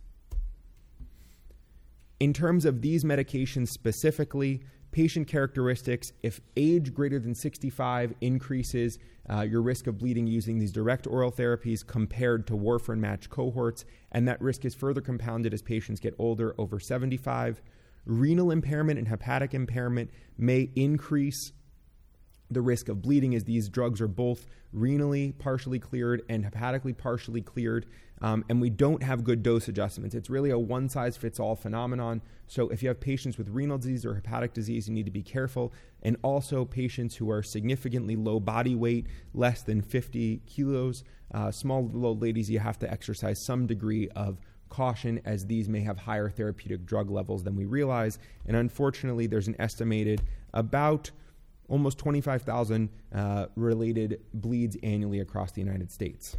In terms of these medications specifically, patient characteristics, if age greater than 65 increases your risk of bleeding using these direct oral therapies compared to warfarin-matched cohorts, and that risk is further compounded as patients get older, over 75. Renal impairment and hepatic impairment may increase the risk of bleeding, as these drugs are both renally partially cleared and hepatically partially cleared, and we don't have good dose adjustments. It's really a one-size-fits-all phenomenon. So if you have patients with renal disease or hepatic disease, you need to be careful. And also patients who are significantly low body weight, less than 50 kilos, small little old ladies, you have to exercise some degree of caution, as these may have higher therapeutic drug levels than we realize. And unfortunately, there's an estimated about almost 25,000 related bleeds annually across the United States.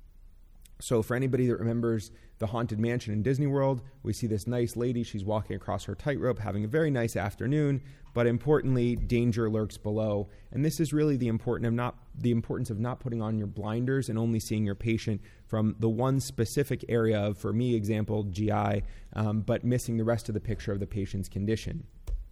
So for anybody that remembers the Haunted Mansion in Disney World, we see this nice lady. She's walking across her tightrope, having a very nice afternoon, but importantly, danger lurks below. And this is really the importance of not putting on your blinders and only seeing your patient from the one specific area of, for me, example, GI, but missing the rest of the picture of the patient's condition.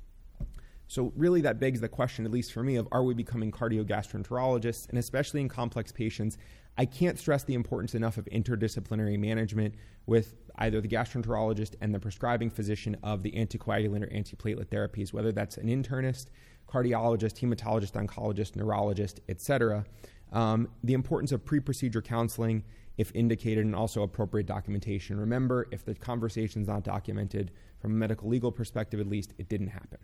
So really that begs the question, at least for me, of are we becoming cardiogastroenterologists? And especially in complex patients, I can't stress the importance enough of interdisciplinary management with either the gastroenterologist and the prescribing physician of the anticoagulant or antiplatelet therapies, whether that's an internist, cardiologist, hematologist, oncologist, neurologist, etc. The importance of pre-procedure counseling, if indicated, and also appropriate documentation. Remember, if the conversation is not documented from a medical legal perspective, at least, it didn't happen.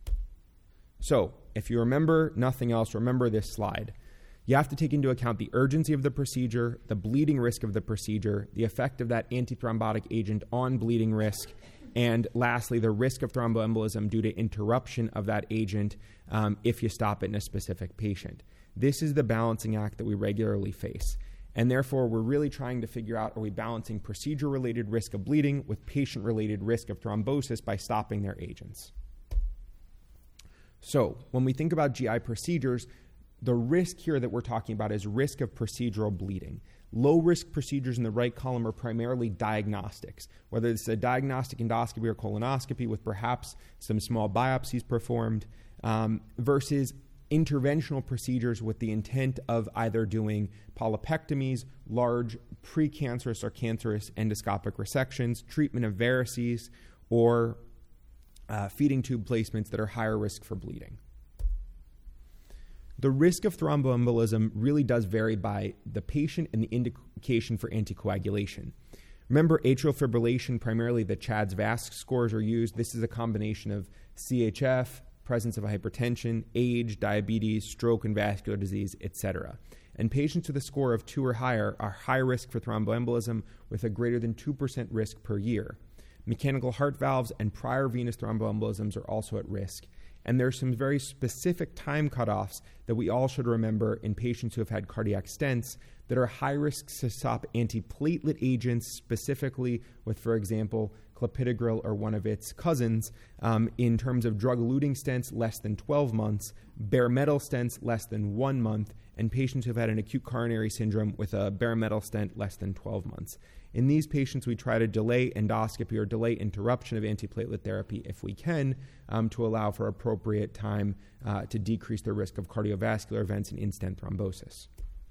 So, if you remember nothing else, remember this slide. You have to take into account the urgency of the procedure, the bleeding risk of the procedure, the effect of that antithrombotic agent on bleeding risk, and lastly, the risk of thromboembolism due to interruption of that agent if you stop it in a specific patient. This is the balancing act that we regularly face. And therefore, we're really trying to figure out, are we balancing procedure-related risk of bleeding with patient-related risk of thrombosis by stopping their agents? So when we think about GI procedures, the risk here that we're talking about is risk of procedural bleeding. Low-risk procedures in the right column are primarily diagnostics, whether it's a diagnostic endoscopy or colonoscopy with perhaps some small biopsies performed, versus interventional procedures with the intent of either doing polypectomies, large precancerous or cancerous endoscopic resections, treatment of varices, or feeding tube placements that are higher risk for bleeding. The risk of thromboembolism really does vary by the patient and the indication for anticoagulation. Remember, atrial fibrillation, primarily the CHADS-VASc scores are used. This is a combination of CHF, presence of hypertension, age, diabetes, stroke, and vascular disease, etc. And patients with a score of 2 or higher are high risk for thromboembolism with a greater than 2% risk per year. Mechanical heart valves and prior venous thromboembolisms are also at risk. And there's some very specific time cutoffs that we all should remember in patients who have had cardiac stents that are high risk to stop antiplatelet agents, specifically with, for example, clopidogrel or one of its cousins, in terms of drug-eluting stents, less than 12 months, bare metal stents, less than 1 month, and patients who have had an acute coronary syndrome with a bare metal stent, less than 12 months. In these patients, we try to delay endoscopy or delay interruption of antiplatelet therapy if we can, to allow for appropriate time to decrease the risk of cardiovascular events and in-stent thrombosis.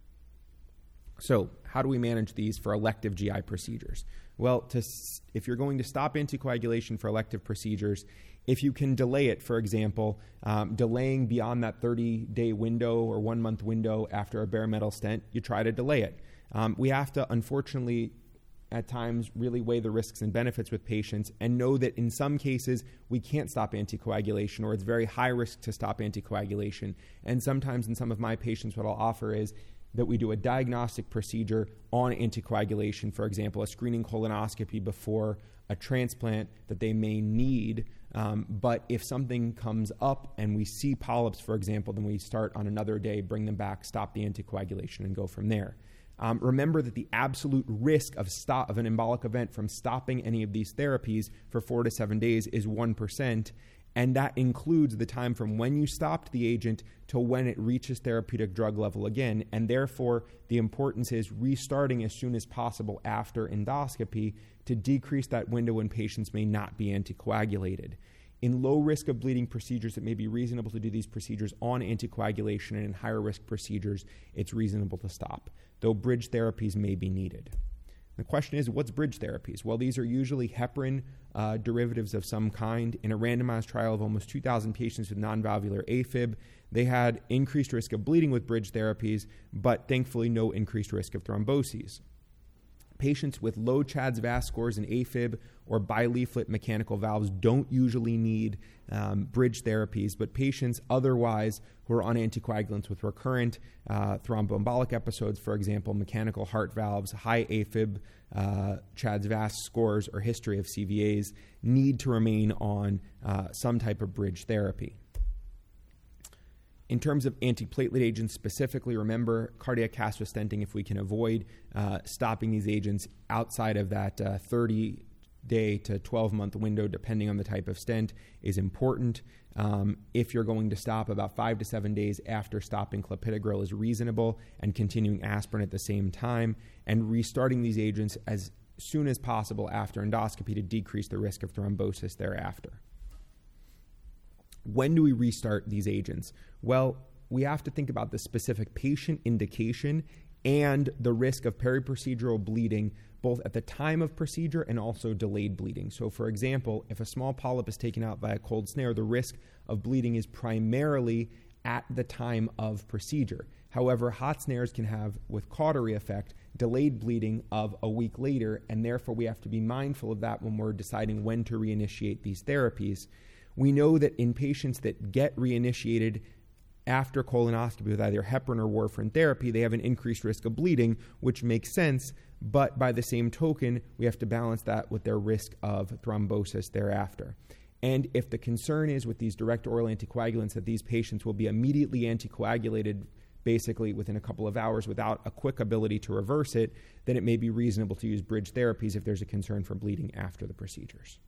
So how do we manage these for elective GI procedures? Well, if you're going to stop anticoagulation for elective procedures, if you can delay it, for example, delaying beyond that 30-day window or 1 month window after a bare metal stent, you try to delay it. We have to, unfortunately, at times really weigh the risks and benefits with patients and know that in some cases we can't stop anticoagulation, or it's very high risk to stop anticoagulation. And sometimes in some of my patients, what I'll offer is that we do a diagnostic procedure on anticoagulation, for example, a screening colonoscopy before a transplant that they may need. But if something comes up and we see polyps, for example, then we start on another day, bring them back, stop the anticoagulation, and go from there. Remember that the absolute risk of an embolic event from stopping any of these therapies for 4 to 7 days is 1%, and that includes the time from when you stopped the agent to when it reaches therapeutic drug level again, and therefore the importance is restarting as soon as possible after endoscopy to decrease that window when patients may not be anticoagulated. In low risk of bleeding procedures, it may be reasonable to do these procedures on anticoagulation, and in higher risk procedures, it's reasonable to stop, though bridge therapies may be needed. The question is, what's bridge therapies? Well, these are usually heparin derivatives of some kind. In a randomized trial of almost 2,000 patients with non-valvular AFib, they had increased risk of bleeding with bridge therapies, but thankfully no increased risk of thromboses. Patients with low CHA2DS2-VASc scores in AFib or bileaflet mechanical valves don't usually need bridge therapies, but patients otherwise who are on anticoagulants with recurrent thromboembolic episodes, for example, mechanical heart valves, high AFib, CHA2DS2-VASc scores, or history of CVAs, need to remain on some type of bridge therapy. In terms of antiplatelet agents specifically, remember cardiac catheter stenting, if we can avoid stopping these agents outside of that 30-day to 12-month window, depending on the type of stent, is important. If you're going to stop, about 5 to 7 days after stopping clopidogrel is reasonable, and continuing aspirin at the same time, and restarting these agents as soon as possible after endoscopy to decrease the risk of thrombosis thereafter. When do we restart these agents? Well, we have to think about the specific patient indication and the risk of periprocedural bleeding, both at the time of procedure and also delayed bleeding. So, for example, if a small polyp is taken out by a cold snare, the risk of bleeding is primarily at the time of procedure. However, hot snares can have, with cautery effect, delayed bleeding of a week later, and therefore we have to be mindful of that when we're deciding when to reinitiate these therapies. We know that in patients that get reinitiated after colonoscopy with either heparin or warfarin therapy, they have an increased risk of bleeding, which makes sense, but by the same token, we have to balance that with their risk of thrombosis thereafter. And if the concern is with these direct oral anticoagulants that these patients will be immediately anticoagulated basically within a couple of hours without a quick ability to reverse it, then it may be reasonable to use bridge therapies if there's a concern for bleeding after the procedures.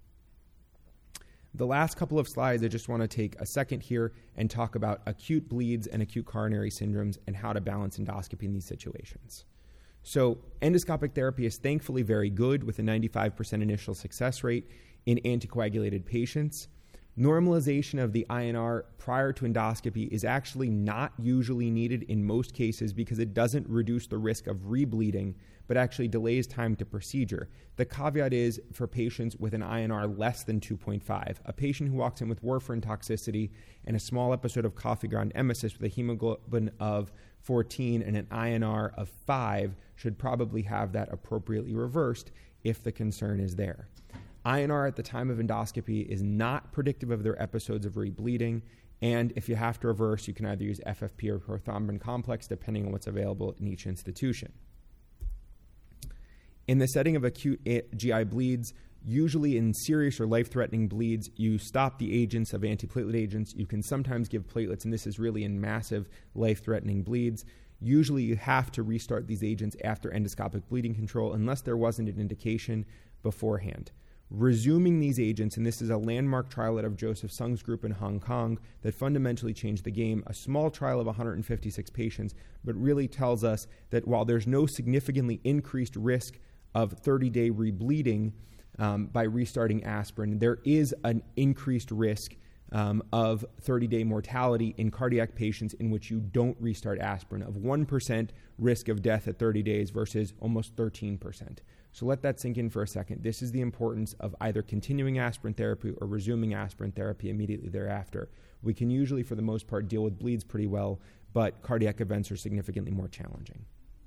The last couple of slides, I just want to take a second here and talk about acute bleeds and acute coronary syndromes and how to balance endoscopy in these situations. So endoscopic therapy is thankfully very good with a 95% initial success rate in anticoagulated patients. Normalization of the INR prior to endoscopy is actually not usually needed in most cases because it doesn't reduce the risk of rebleeding, but actually delays time to procedure. The caveat is for patients with an INR less than 2.5. A patient who walks in with warfarin toxicity and a small episode of coffee ground emesis with a hemoglobin of 14 and an INR of 5 should probably have that appropriately reversed if the concern is there. INR at the time of endoscopy is not predictive of their episodes of rebleeding, and if you have to reverse, you can either use FFP or prothrombin complex, depending on what's available in each institution. In the setting of acute GI bleeds, Usually in serious or life-threatening bleeds, you stop the agents of antiplatelet agents. You can sometimes give platelets, and this is really in massive life-threatening bleeds. Usually you have to restart these agents after endoscopic bleeding control unless there wasn't an indication beforehand. Resuming these agents, and this is a landmark trial out of Joseph Sung's group in Hong Kong that fundamentally changed the game, a small trial of 156 patients, but really tells us that while there's no significantly increased risk of 30-day rebleeding by restarting aspirin, there is an increased risk of 30-day mortality in cardiac patients in which you don't restart aspirin, of 1% risk of death at 30 days versus almost 13%. So let that sink in for a second. This is the importance of either continuing aspirin therapy or resuming aspirin therapy immediately thereafter. We can usually, for the most part, deal with bleeds pretty well, but cardiac events are significantly more challenging.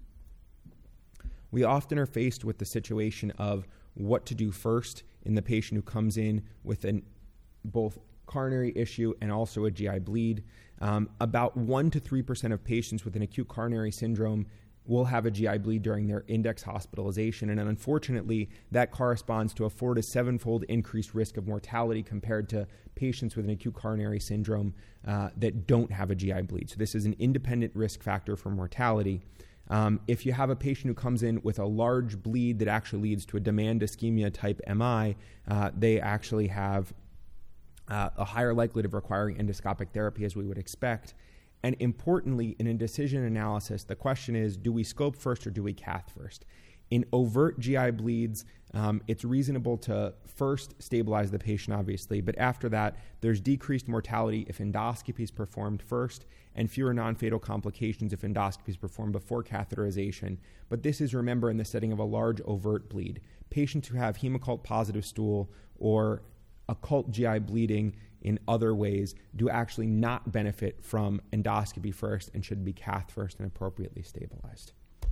We often are faced with the situation of what to do first in the patient who comes in with both coronary issue and also a GI bleed. About 1 to 3% of patients with an acute coronary syndrome will have a GI bleed during their index hospitalization, and unfortunately, that corresponds to a 4 to 7-fold increased risk of mortality compared to patients with an acute coronary syndrome that don't have a GI bleed. So this is an independent risk factor for mortality. If you have a patient who comes in with a large bleed that actually leads to a demand ischemia type MI, they actually have a higher likelihood of requiring endoscopic therapy, as we would expect. And importantly, in a decision analysis, the question is, do we scope first or do we cath first? In overt GI bleeds, it's reasonable to first stabilize the patient, obviously, but after that, there's decreased mortality if endoscopy is performed first and fewer non-fatal complications if endoscopy is performed before catheterization. But this is, remember, in the setting of a large overt bleed. Patients who have Hemoccult positive stool or occult GI bleeding in other ways do actually not benefit from endoscopy first and should be cath first and appropriately stabilized.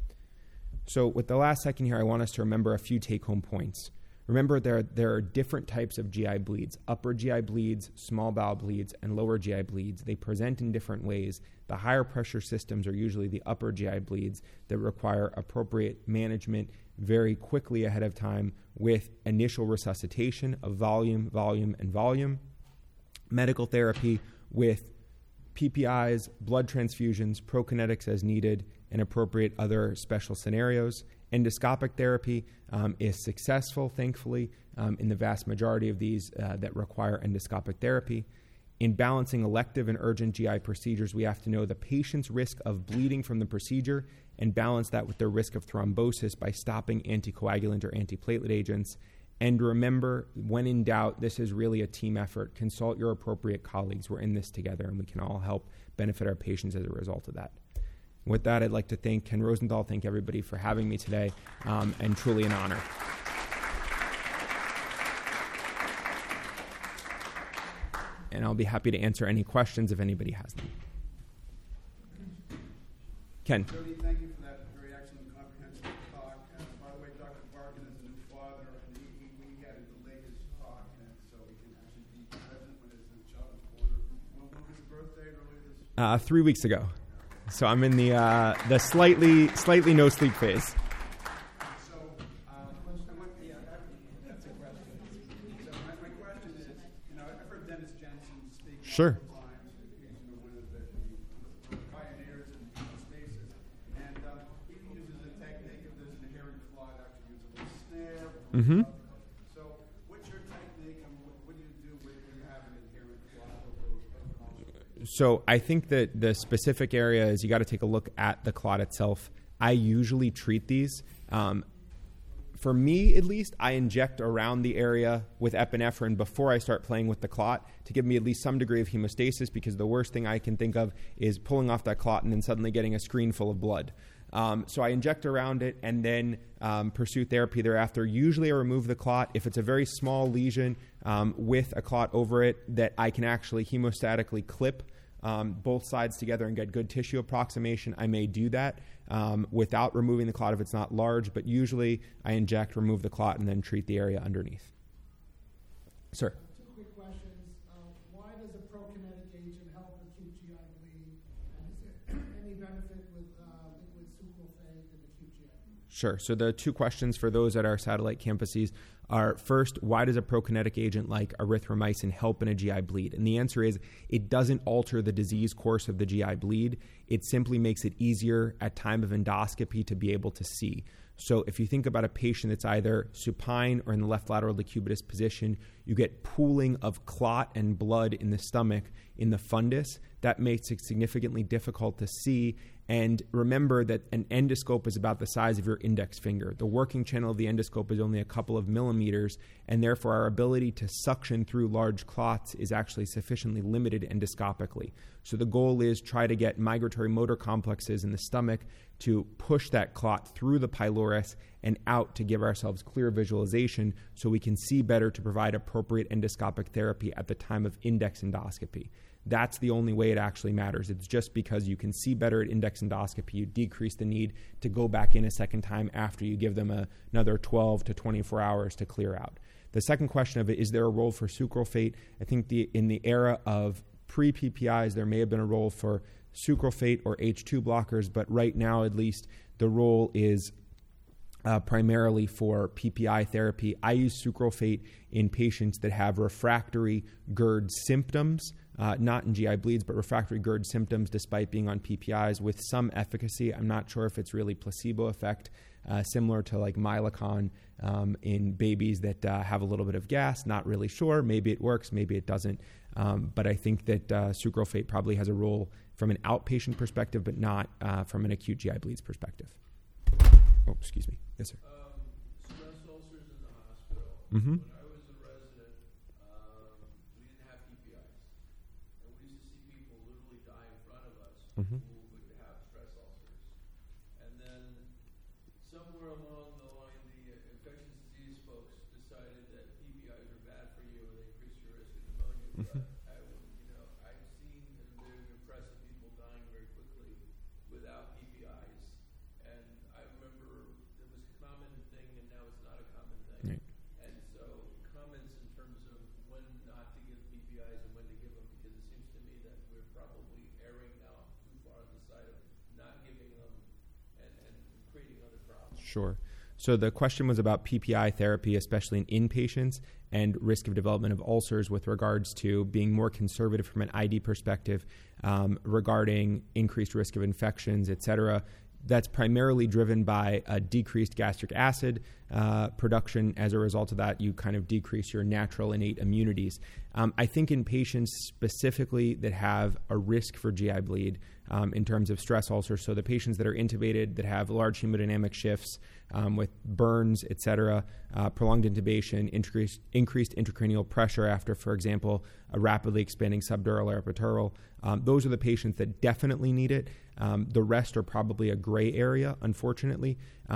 So with the last second here, I want us to remember a few take-home points. Remember, there are different types of GI bleeds: upper GI bleeds, small bowel bleeds, and lower GI bleeds. They present in different ways. The higher pressure systems are usually the upper GI bleeds that require appropriate management very quickly ahead of time with initial resuscitation of volume, and volume, medical therapy with PPIs, blood transfusions, prokinetics as needed, and appropriate other special scenarios. Endoscopic therapy is successful, thankfully, in the vast majority of these that require endoscopic therapy. In balancing elective and urgent GI procedures, we have to know the patient's risk of bleeding from the procedure and balance that with their risk of thrombosis by stopping anticoagulant or antiplatelet agents. And remember, when in doubt, this is really a team effort. Consult your appropriate colleagues. We're in this together, and we can all help benefit our patients as a result of that. With that, I'd like to thank Ken Rosenthal, thank everybody for having me today, and truly an honor. And I'll be happy to answer any questions if anybody has them. Ken. Jody, thank you for that very excellent, comprehensive talk. By the way, Dr. Barkan is a new father, and we had to delay his talk, and so he can actually be present when his child is born. When was his birthday earlier this 3 weeks ago. So I'm in the slightly no sleep phase. So, that's a question. So my question is, I've heard Dennis Jensen speak Sure. multiple times. He's one of the pioneers in hemostasis, and he uses a technique if there's an inherent clot, actually uses a snare. Mm-hmm. So, what's your technique, and what do you do when you have an inherent clot? So I think that the specific area is you got to take a look at the clot itself. I usually treat these. For me, at least, I inject around the area with epinephrine before I start playing with the clot to give me at least some degree of hemostasis, because the worst thing I can think of is pulling off that clot and then suddenly getting a screen full of blood. So I inject around it and then pursue therapy thereafter. Usually I remove the clot. If it's a very small lesion with a clot over it that I can actually hemostatically clip both sides together and get good tissue approximation, I may do that without removing the clot if it's not large, but usually I inject, remove the clot, and then treat the area underneath. Sir? Two quick questions. Why does a prokinetic agent help acute GI bleed? And is there any benefit with liquid sucralfate in acute GI bleed? Sure. So the two questions for those at our satellite campuses are, first, why does a prokinetic agent like erythromycin help in a GI bleed? And the answer is it doesn't alter the disease course of the GI bleed. It simply makes it easier at time of endoscopy to be able to see. So if you think about a patient that's either supine or in the left lateral decubitus position, you get pooling of clot and blood in the stomach, in the fundus. That makes it significantly difficult to see. And remember that an endoscope is about the size of your index finger. The working channel of the endoscope is only a couple of millimeters, and therefore our ability to suction through large clots is actually sufficiently limited endoscopically. So the goal is try to get migratory motor complexes in the stomach to push that clot through the pylorus and out to give ourselves clear visualization so we can see better to provide appropriate endoscopic therapy at the time of index endoscopy. That's the only way it actually matters. It's just because you can see better at index endoscopy, you decrease the need to go back in a second time after you give them another 12 to 24 hours to clear out. The second question of it, is there a role for sucralfate? I think in the era of pre-PPIs, there may have been a role for sucralfate or H2 blockers, but right now at least the role is primarily for PPI therapy. I use sucralfate in patients that have refractory GERD symptoms, not in GI bleeds, but refractory GERD symptoms despite being on PPIs with some efficacy. I'm not sure if it's really placebo effect, similar to like Mylicon in babies that have a little bit of gas. Not really sure. Maybe it works, maybe it doesn't. But I think that sucralfate probably has a role from an outpatient perspective, but not from an acute GI bleeds perspective. Oh, excuse me. Yes, sir. Stress ulcers in the hospital. Mm-hmm. When I was a resident, we didn't have PPIs. And we used to see people literally die in front of us Mm-hmm. who would have stress ulcers. And then somewhere along the line, the infectious disease folks decided that PPIs are bad for you and they increase your risk of pneumonia. Mm-hmm. But I've seen and been impressed with people dying very quickly without PPIs. And I remember it was a common thing, and now it's not a common thing. Right. And so comments in terms of when not to give PPIs and when to give them, because it seems to me that we're probably erring now too far on the side of not giving them and creating other problems. Sure. So the question was about PPI therapy, especially in inpatients, and risk of development of ulcers with regards to being more conservative from an ID perspective regarding increased risk of infections, et cetera. That's primarily driven by a decreased gastric acid production. As a result of that, you kind of decrease your natural innate immunities. I think in patients specifically that have a risk for GI bleed in terms of stress ulcers, so the patients that are intubated, that have large hemodynamic shifts with burns, et cetera, prolonged intubation, increased intracranial pressure after, for example, a rapidly expanding subdural or epidural, those are the patients that definitely need it. The rest are probably a gray area, unfortunately.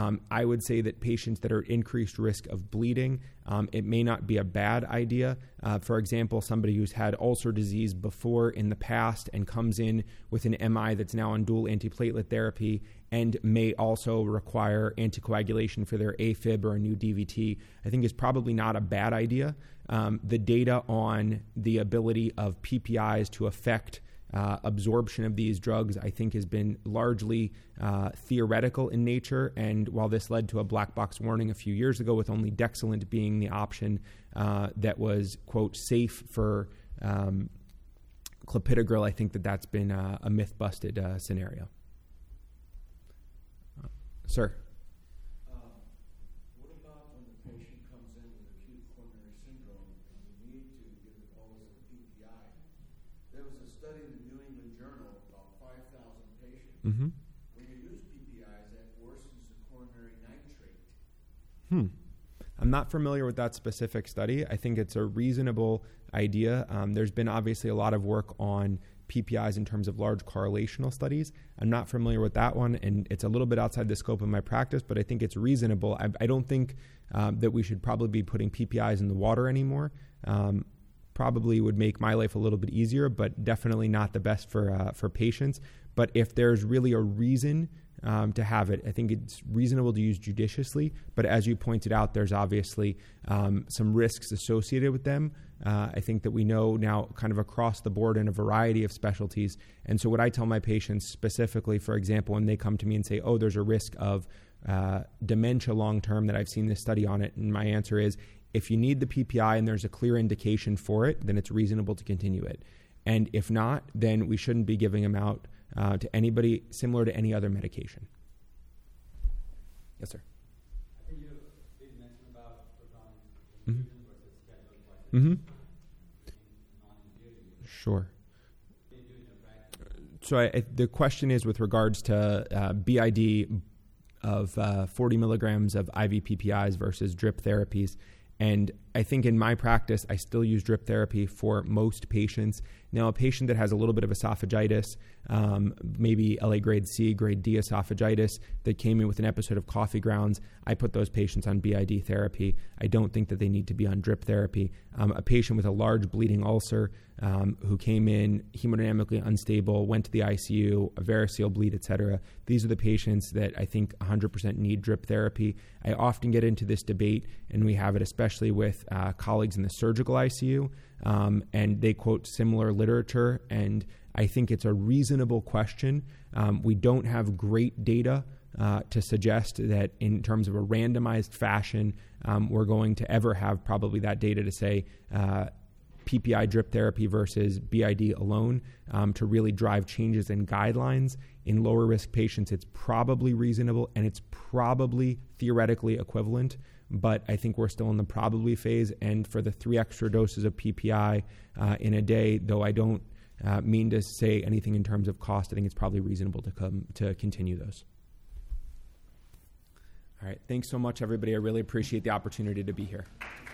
I would say that patients that are at increased risk of bleeding, it may not be a bad idea. For example, somebody who's had ulcer disease before in the past and comes in with an MI that's now on dual antiplatelet therapy and may also require anticoagulation for their AFib or a new DVT, I think is probably not a bad idea. The data on the ability of PPIs to affect absorption of these drugs, I think, has been largely theoretical in nature. And while this led to a black box warning a few years ago with only Dexilant being the option that was, quote, safe for clopidogrel, I think that's been a myth-busted scenario. Sir? What about when the patient comes in with acute coronary syndrome and you need to give the bolus of PPI? There was a study in the New England Journal, about 5,000 patients. Mm-hmm. When you use PPIs, that worsens the coronary nitrate. I'm not familiar with that specific study. I think it's a reasonable idea. There's been obviously a lot of work on PPIs in terms of large correlational studies. I'm not familiar with that one, and it's a little bit outside the scope of my practice, but I think it's reasonable. I don't think that we should probably be putting PPIs in the water anymore. Probably would make my life a little bit easier, but definitely not the best for patients. But if there's really a reason to have it, I think it's reasonable to use judiciously. But as you pointed out, there's obviously some risks associated with them. I think that we know now kind of across the board in a variety of specialties. And so what I tell my patients specifically, for example, when they come to me and say, oh, there's a risk of dementia long term that I've seen this study on it. And my answer is, if you need the PPI and there's a clear indication for it, then it's reasonable to continue it. And if not, then we shouldn't be giving them out to anybody similar to any other medication. Yes, sir. I think you did mention about proton Mhm. infusion versus scheduled Mm-hmm. Sure. So the question is with regards to BID of 40 milligrams of IV PPIs versus drip therapies. And I think in my practice, I still use drip therapy for most patients. Now, a patient that has a little bit of esophagitis, maybe LA grade C, grade D esophagitis that came in with an episode of coffee grounds, I put those patients on BID therapy. I don't think that they need to be on drip therapy. A patient with a large bleeding ulcer who came in hemodynamically unstable, went to the ICU, a variceal bleed, etc. These are the patients that I think 100% need drip therapy. I often get into this debate, and we have it especially with colleagues in the surgical ICU, and they quote similar literature, and I think it's a reasonable question. We don't have great data to suggest that in terms of a randomized fashion, we're going to ever have probably that data to say PPI drip therapy versus BID alone to really drive changes in guidelines. In lower risk patients, it's probably reasonable and it's probably theoretically equivalent, but I think we're still in the probably phase. And for the 3 extra doses of PPI in a day, though I don't mean to say anything in terms of cost, I think it's probably reasonable to continue those. All right. Thanks so much, everybody. I really appreciate the opportunity to be here.